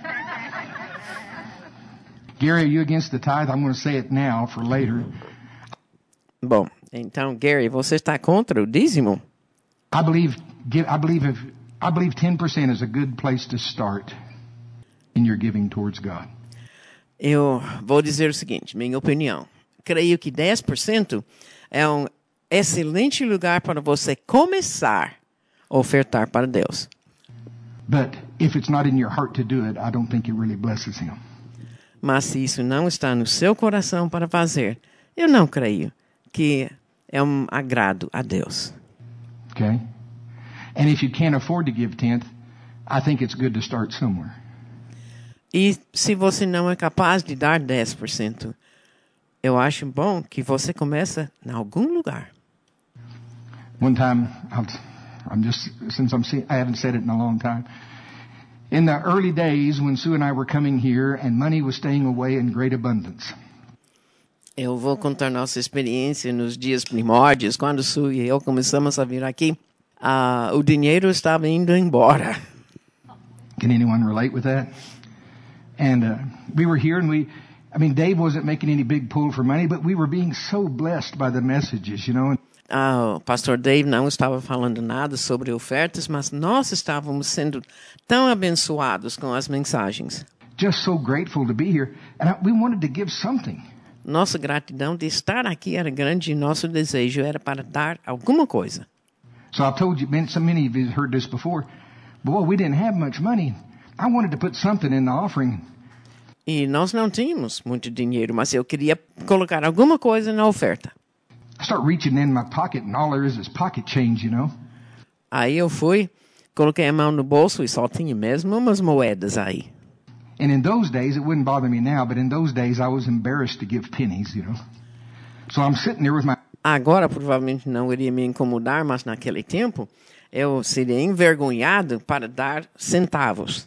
Gary, are you against the tithe? I'm going to say it now for later. Bom, então, Gary, você está contra o dízimo? I believe 10% is a good place to start in your giving towards God. Eu vou dizer o seguinte, minha opinião. Creio que 10% é um excelente lugar para você começar a ofertar para Deus. But if it's not in your heart to do it, I don't think it really blesses him. Mas se isso não está no seu coração para fazer, eu não creio que é um agrado a Deus. Okay? And if you can't afford to give 10th, I think it's good to start somewhere. E se você não é capaz de dar 10%, eu acho bom que você comece em algum lugar. One time, I haven't said it in a long time. In the early days when Sue and I were coming here and money was staying away in great abundance. Eu vou contar nossa experiência nos dias primórdios, quando Sue e eu começamos a vir aqui. O dinheiro estava indo embora. Can anyone relate with that? And we were here and Dave wasn't making any big pull for money, but we were being so blessed by the messages, you know. O pastor Dave não estava falando nada sobre ofertas, mas nós estávamos sendo tão abençoados com as mensagens. Just so grateful to be here. And we wanted to give something. Nossa gratidão de estar aqui era grande e nosso desejo era para dar alguma coisa. So I've told you, so many of you have heard this before, but we didn't have much money. I wanted to put something in the offering. E nós não tínhamos muito dinheiro, mas eu queria colocar alguma coisa na oferta. I start reaching in my pocket and all there is pocket change, you know. Aí eu fui, coloquei a mão no bolso e só tinha mesmo umas moedas aí. And in those days, it wouldn't bother me now, but in those days I was embarrassed to give pennies, you know. So I'm sitting there with my... Agora provavelmente não iria me incomodar, mas naquele tempo eu seria envergonhado para dar centavos.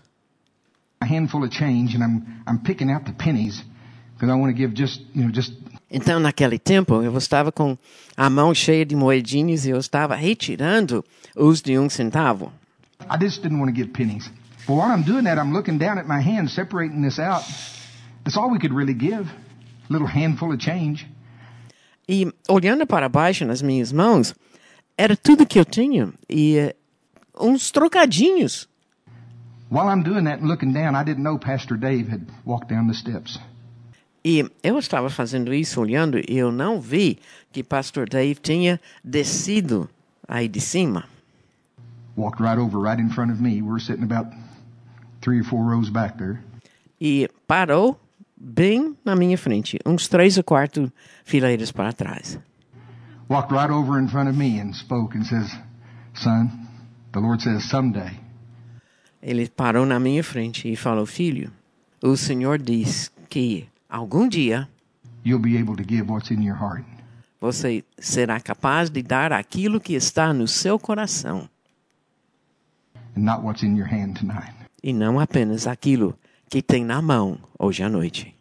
A handful of change and I'm picking out the pennies because I want to give just. Então naquele tempo eu estava com a mão cheia de moedinhas e eu estava retirando os de 1 centavo. I just didn't want to give pennies. But while I'm doing that, I'm looking down at my hand, separating this out. That's all we could really give. A little handful of change. E olhando para baixo nas minhas mãos, era tudo que eu tinha e uns trocadinhos. While I'm doing that and looking down, I didn't know Pastor Dave had walked down the steps. E eu estava fazendo isso olhando e eu não vi que Pastor Dave tinha descido aí de cima. Walked right over, right in front of me. We're sitting about 3 or 4 rows back there. E parou bem na minha frente, uns 3 ou 4 fileiras para trás. Walked right over in front of me and spoke and says, "Son, the Lord says someday." Ele parou na minha frente e falou, filho, o Senhor diz que algum dia you'll be able to give what's in your heart. Você será capaz de dar aquilo que está no seu coração. And not what's in your hand tonight. E não apenas aquilo que tem na mão hoje à noite.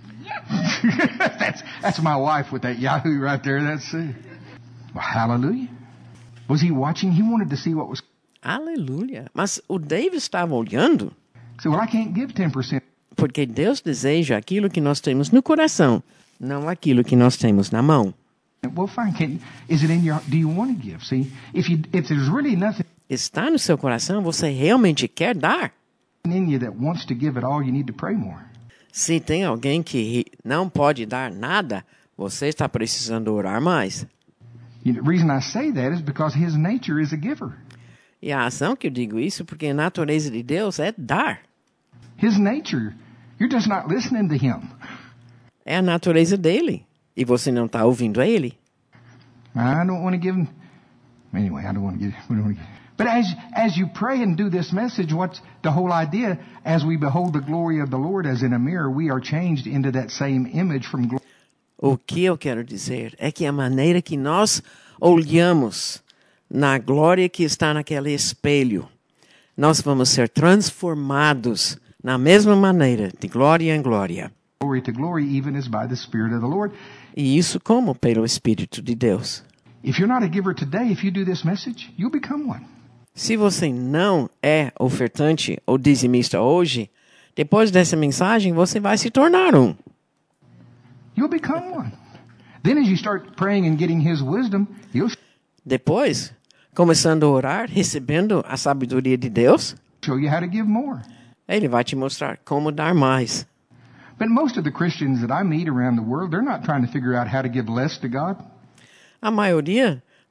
that's my wife with that Yahoo right there. That's well, hallelujah. Was he watching? He wanted to see what was. Aleluia. Mas o David estava olhando. So, well, I can't give 10%. Porque Deus deseja aquilo que nós temos no coração, não aquilo que nós temos na mão. Well, fine. Is it in your? Do you want to give? See, if there's really nothing está no seu coração, você realmente quer dar? In you that wants to give it all, you need to pray more. Se tem alguém que não pode dar nada, você está precisando orar mais. The reason I say that is because His nature is a giver. E a razão que eu digo isso porque a natureza de Deus é dar. His nature, you're just not listening to Him. É a natureza dele. E você não está ouvindo a ele. I don't want to give him. Anyway, I don't want to give. We don't want to give. But as you pray and do this message, what's the whole idea? As we behold the glory of the Lord as in a mirror, we are changed into that same image from glory. O que eu quero dizer é que a maneira que nós olhamos na glória que está naquele espelho, nós vamos ser transformados na mesma maneira, de glória em glória. Glory to glory, even as by the Spirit of the Lord. E isso como pelo Espírito de Deus. If you're not a giver today, if you do this message, you'll become one. Se você não é ofertante ou dizimista hoje, depois dessa mensagem você vai se tornar um. You'll become one. Then as you start praying and getting His wisdom, depois, começando a orar, recebendo a sabedoria de Deus, show you how to give more. Ele vai te mostrar como dar mais. But most of the Christians that I meet around the world, they're not trying to figure out how to give less to God. A maioria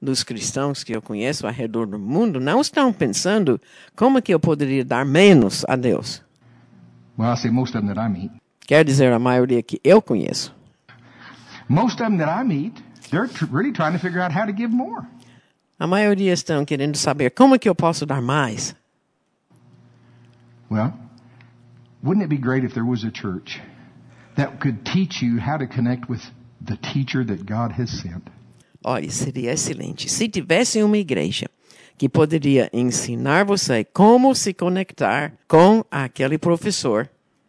dos cristãos que eu conheço ao redor do mundo não estão pensando como que eu poderia dar menos a Deus. Well, I say most of them that I meet. Quer dizer, a maioria que eu conheço. Most of them that I meet, they're really trying to figure out how to give more. A maioria estão querendo saber como que eu posso dar mais. Well, wouldn't it be great if there was a church that could teach you how to connect with the teacher that God has sent? Olha, seria excelente se tivesse uma igreja que poderia ensinar você como se conectar com aquele professor.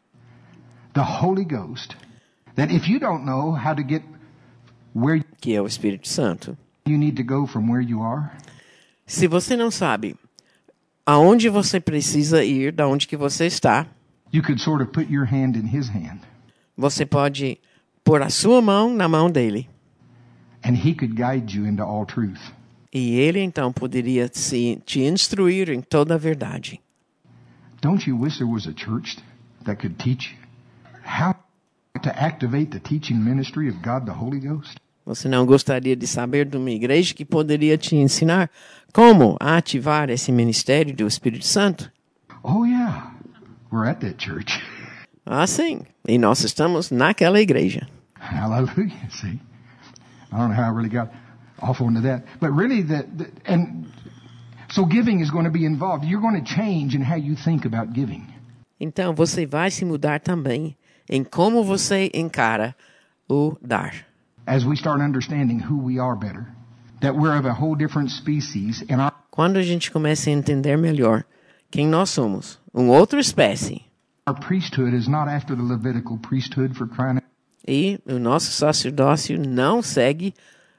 The Holy Ghost. That if you don't know how to get where Que é o Espírito Santo. you need to go from where you are, Se você não sabe aonde você precisa ir, da onde que você está, you could sort of put your hand in His hand, você pode pôr a sua mão na mão dele. and He could guide you into all truth. E ele então poderia te instruir em toda a verdade. Don't you wish there was a church that could teach you how to activate the teaching ministry of God the Holy Ghost? Você não gostaria de saber de uma igreja que poderia te ensinar como ativar esse ministério do Espírito Santo? Oh yeah, we're at that church. Ah, sim. E nós estamos naquela igreja. Hallelujah. See, I don't know how I really got off onto that, but really and so giving is going to be involved. You're going to change in how you think about giving. Então você vai se mudar também em como você encara o dar. As we start understanding who we are better, that we're of a whole different species, and Quando a gente começa a entender melhor quem nós somos, uma outra espécie, our priesthood is not after the Levitical priesthood for crying e o nosso sacerdócio não segue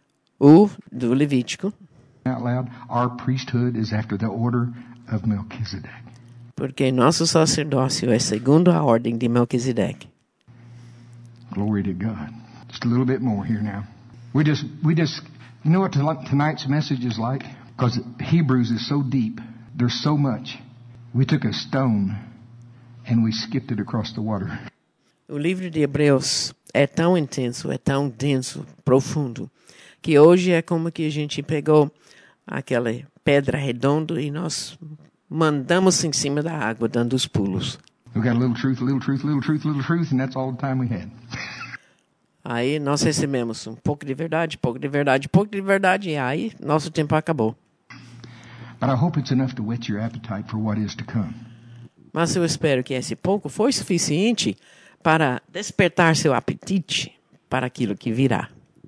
o do Levítico, out loud. Our priesthood is after the order of Melchizedek. porque nosso sacerdócio é segundo a ordem de Melquisedeque. Glory to God. Just a little bit more here now. We just, you know what tonight's message is like? Because Hebrews is so deep. There's so much. We took a stone and we skipped it across the water. O livro de Hebreus é tão intenso, é tão denso, profundo, que hoje é como que a gente pegou aquela pedra redonda e nós mandamos em cima da água, dando os pulos. We got a little truth, a little truth, a little truth, a little truth, and that's all the time we had. Aí nós recebemos um pouco de verdade, pouco de verdade, pouco de verdade, e aí nosso tempo acabou. But I hope it's enough to whet your appetite for what is to come. Mas eu espero que esse pouco foi suficiente para despertar seu apetite para aquilo que virá.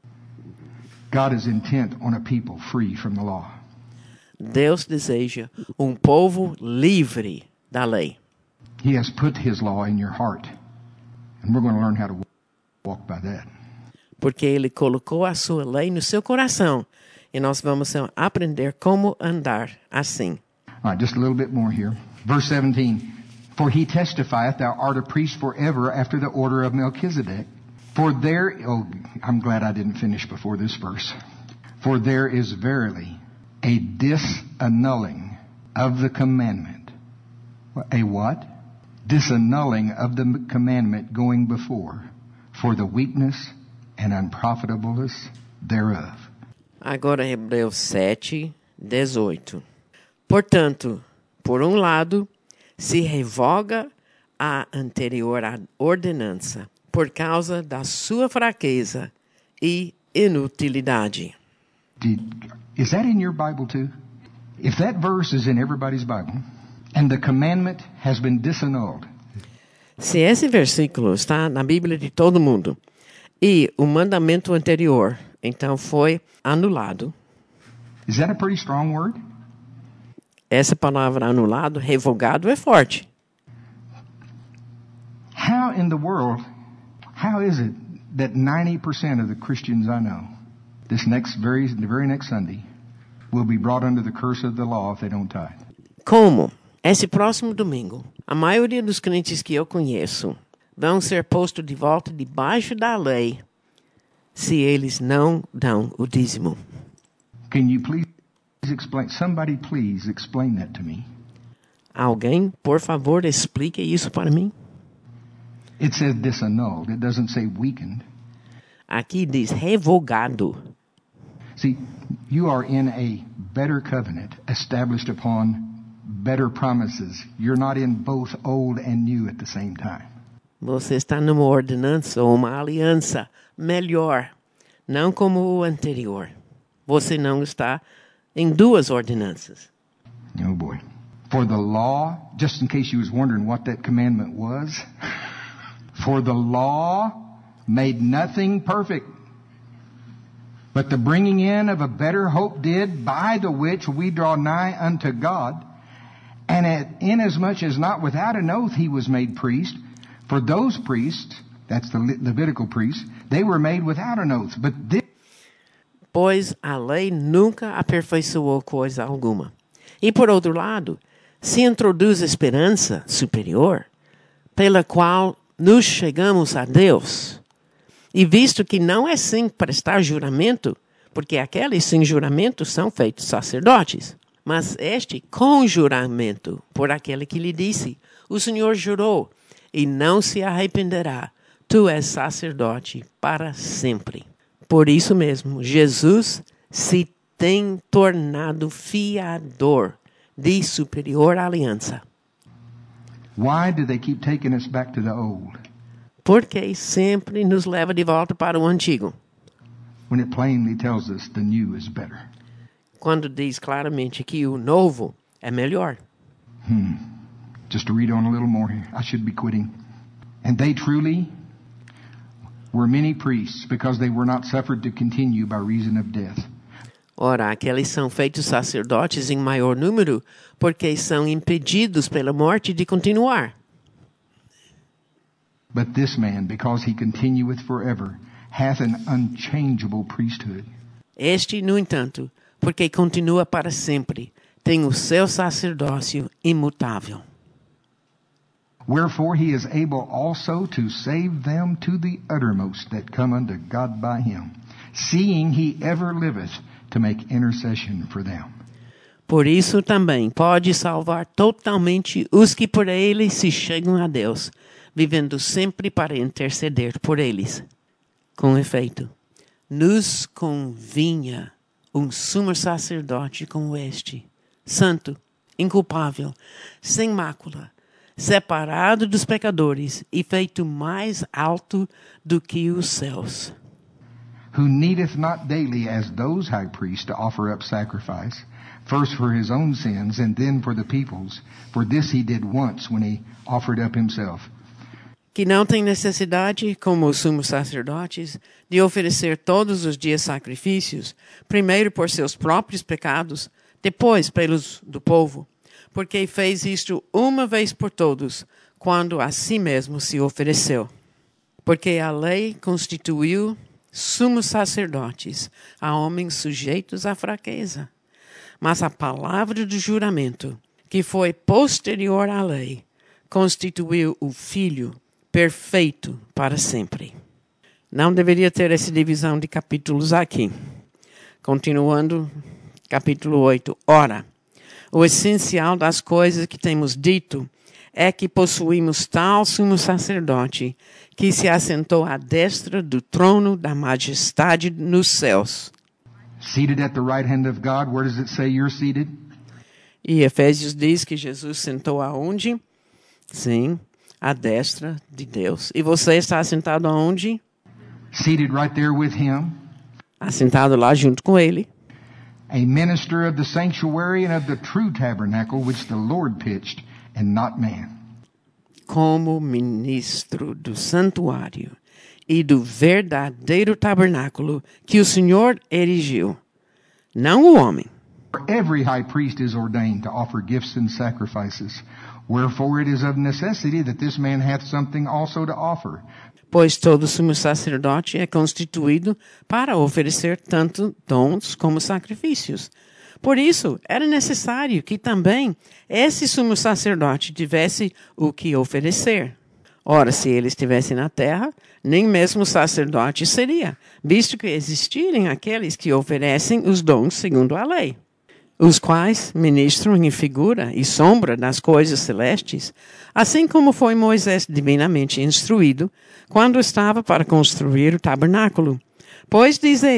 God is intent on a people free from the law. Deus deseja um povo livre da lei. He has put His law in your heart, and we're going to learn how to walk by that. Porque Ele colocou a sua lei no seu coração. E nós vamos aprender como andar assim. All right, just a little bit more here. Verse 17. For He testifieth, thou art a priest forever after the order of Melchizedek. For there, oh, I'm glad I didn't finish before this verse. For there is verily a disannulling of the commandment. A what? Disannulling of the commandment going before, for the weakness and unprofitableness thereof. Agora Hebreus 7:18. Portanto, por um lado, se revoga a anterior ordenança por causa da sua fraqueza e inutilidade. Is that in your Bible too? If that verse is in everybody's Bible, and the commandment has been disannulled. Se esse versículo está na Bíblia de todo mundo e o mandamento anterior então foi anulado. Is that a pretty strong word? Essa palavra anulado, revogado, é forte. How in the world, how is it that 90% of the Christians I know, the very next Sunday, will be brought under the curse of the law if they don't tithe? Como? Esse próximo domingo, a maioria dos crentes que eu conheço vão ser postos de volta debaixo da lei se eles não dão o dízimo. Can you please explain? Somebody please explain that to me. Alguém, por favor, explique isso para mim. It says disannulled. It doesn't say weakened. Aqui diz revogado. See, You are in a better covenant established upon better promises. You're not in both old and new at the same time. Você está numa ordenança ou uma aliança melhor, não como o anterior. Você não está em duas ordenanças. Oh boy. For the law, just in case you was wondering what that commandment was, for the law made nothing perfect, but the bringing in of a better hope did, by the which we draw nigh unto God, and inasmuch as not without an oath he was made priest, for those priests, that's the Levitical priests, they were made without an oath, but this... Pois a lei nunca aperfeiçoou coisa alguma. E por outro lado, se introduz esperança superior, pela qual nos chegamos a Deus. E visto que não é sem prestar juramento, porque aqueles sem juramento são feitos sacerdotes, mas este com juramento, por aquele que lhe disse, o Senhor jurou, e não se arrependerá, tu és sacerdote para sempre. Por isso mesmo, Jesus se tem tornado fiador de superior aliança. Why do they keep taking us back to the old? Porque sempre nos leva de volta para o antigo. When it plainly tells us the new is better. Quando diz claramente que o novo é melhor. Just to read on a little more here. I should be quitting. And they truly were many priests, because they were not suffered to continue by reason of death. Ora, aqueles são feitos sacerdotes em maior número, porque são impedidos pela morte de continuar. But this man, because he continueth forever, hath an unchangeable priesthood. Este, no entanto, porque continua para sempre, tem o seu sacerdócio imutável. Wherefore he is able also to save them to the uttermost that come unto God by him, seeing he ever liveth to make intercession for them. Por isso também pode salvar totalmente os que por ele se chegam a Deus, vivendo sempre para interceder por eles. Com efeito, nos convinha um sumo sacerdote como este, santo, inculpável, sem mácula, separado dos pecadores e feito mais alto do que os céus. Who needeth not daily as those high priests to offer up sacrifice, first for his own sins and then for the people's, for this he did once when he offered up himself. Que não tem necessidade, como os sumos sacerdotes, de oferecer todos os dias sacrifícios, primeiro por seus próprios pecados, depois pelos do povo, porque fez isto uma vez por todos, quando a si mesmo se ofereceu. Porque a lei constituiu sumos sacerdotes a homens sujeitos à fraqueza. Mas a palavra do juramento, que foi posterior à lei, constituiu o Filho perfeito para sempre. Não deveria ter essa divisão de capítulos aqui. Continuando, capítulo 8. Ora, o essencial das coisas que temos dito é que possuímos tal sumo sacerdote que se assentou à destra do trono da majestade nos céus. Seated at the right hand of God, where does it say you're seated? E Efésios diz que Jesus sentou aonde? Sim, à destra de Deus. E você está assentado aonde? Seated right there with him. Assentado lá junto com ele. A minister of the sanctuary and of the true tabernacle which the Lord pitched, and not man. Como ministro do santuário e do verdadeiro tabernáculo que o Senhor erigiu, não o homem. For every high priest is ordained to offer gifts and sacrifices. Wherefore it is of necessity that this man hath something also to offer. Pois todo sumo sacerdote é constituído para oferecer tanto dons como sacrifícios. Por isso, era necessário que também esse sumo sacerdote tivesse o que oferecer. Ora, se ele estivesse na terra, nem mesmo sacerdote seria, visto que existirem aqueles que oferecem os dons segundo a lei, os quais ministram em figura e sombra das coisas celestes, assim como foi Moisés divinamente instruído quando estava para construir o tabernáculo. Pois, diz ele,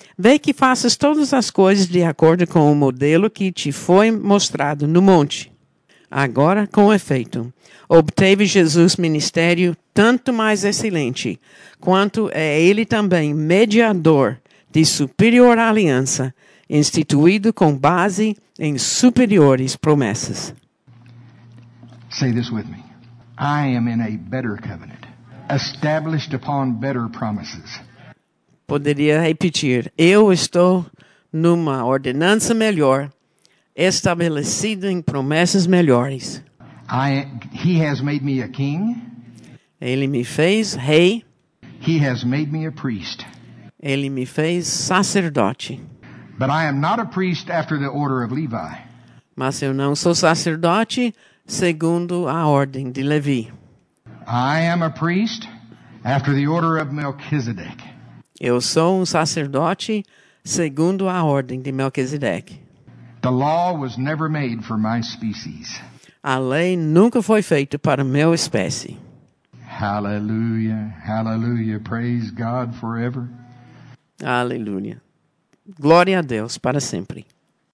Vê que faças todas as coisas de acordo com o modelo que te foi mostrado no monte. Agora, com efeito, obteve Jesus ministério tanto mais excelente, quanto é ele também mediador de superior aliança, instituído com base em superiores promessas. Say this with me. I am in a better covenant, established upon better promises. Poderia repetir: eu estou numa ordenança melhor, estabelecida em promessas melhores. He has made me a king. Ele me fez rei. He has made me a priest. Ele me fez sacerdote. But I am not a priest after the order of Levi. Mas eu não sou sacerdote segundo a ordem de Levi. I am a priest after the order of Melchizedek. Eu sou sacerdote segundo a ordem de Melquisedeque. The law was never made for my species. A lei nunca foi feita para meu espécie. Hallelujah, hallelujah, praise God forever. Aleluia. Glória a Deus para sempre.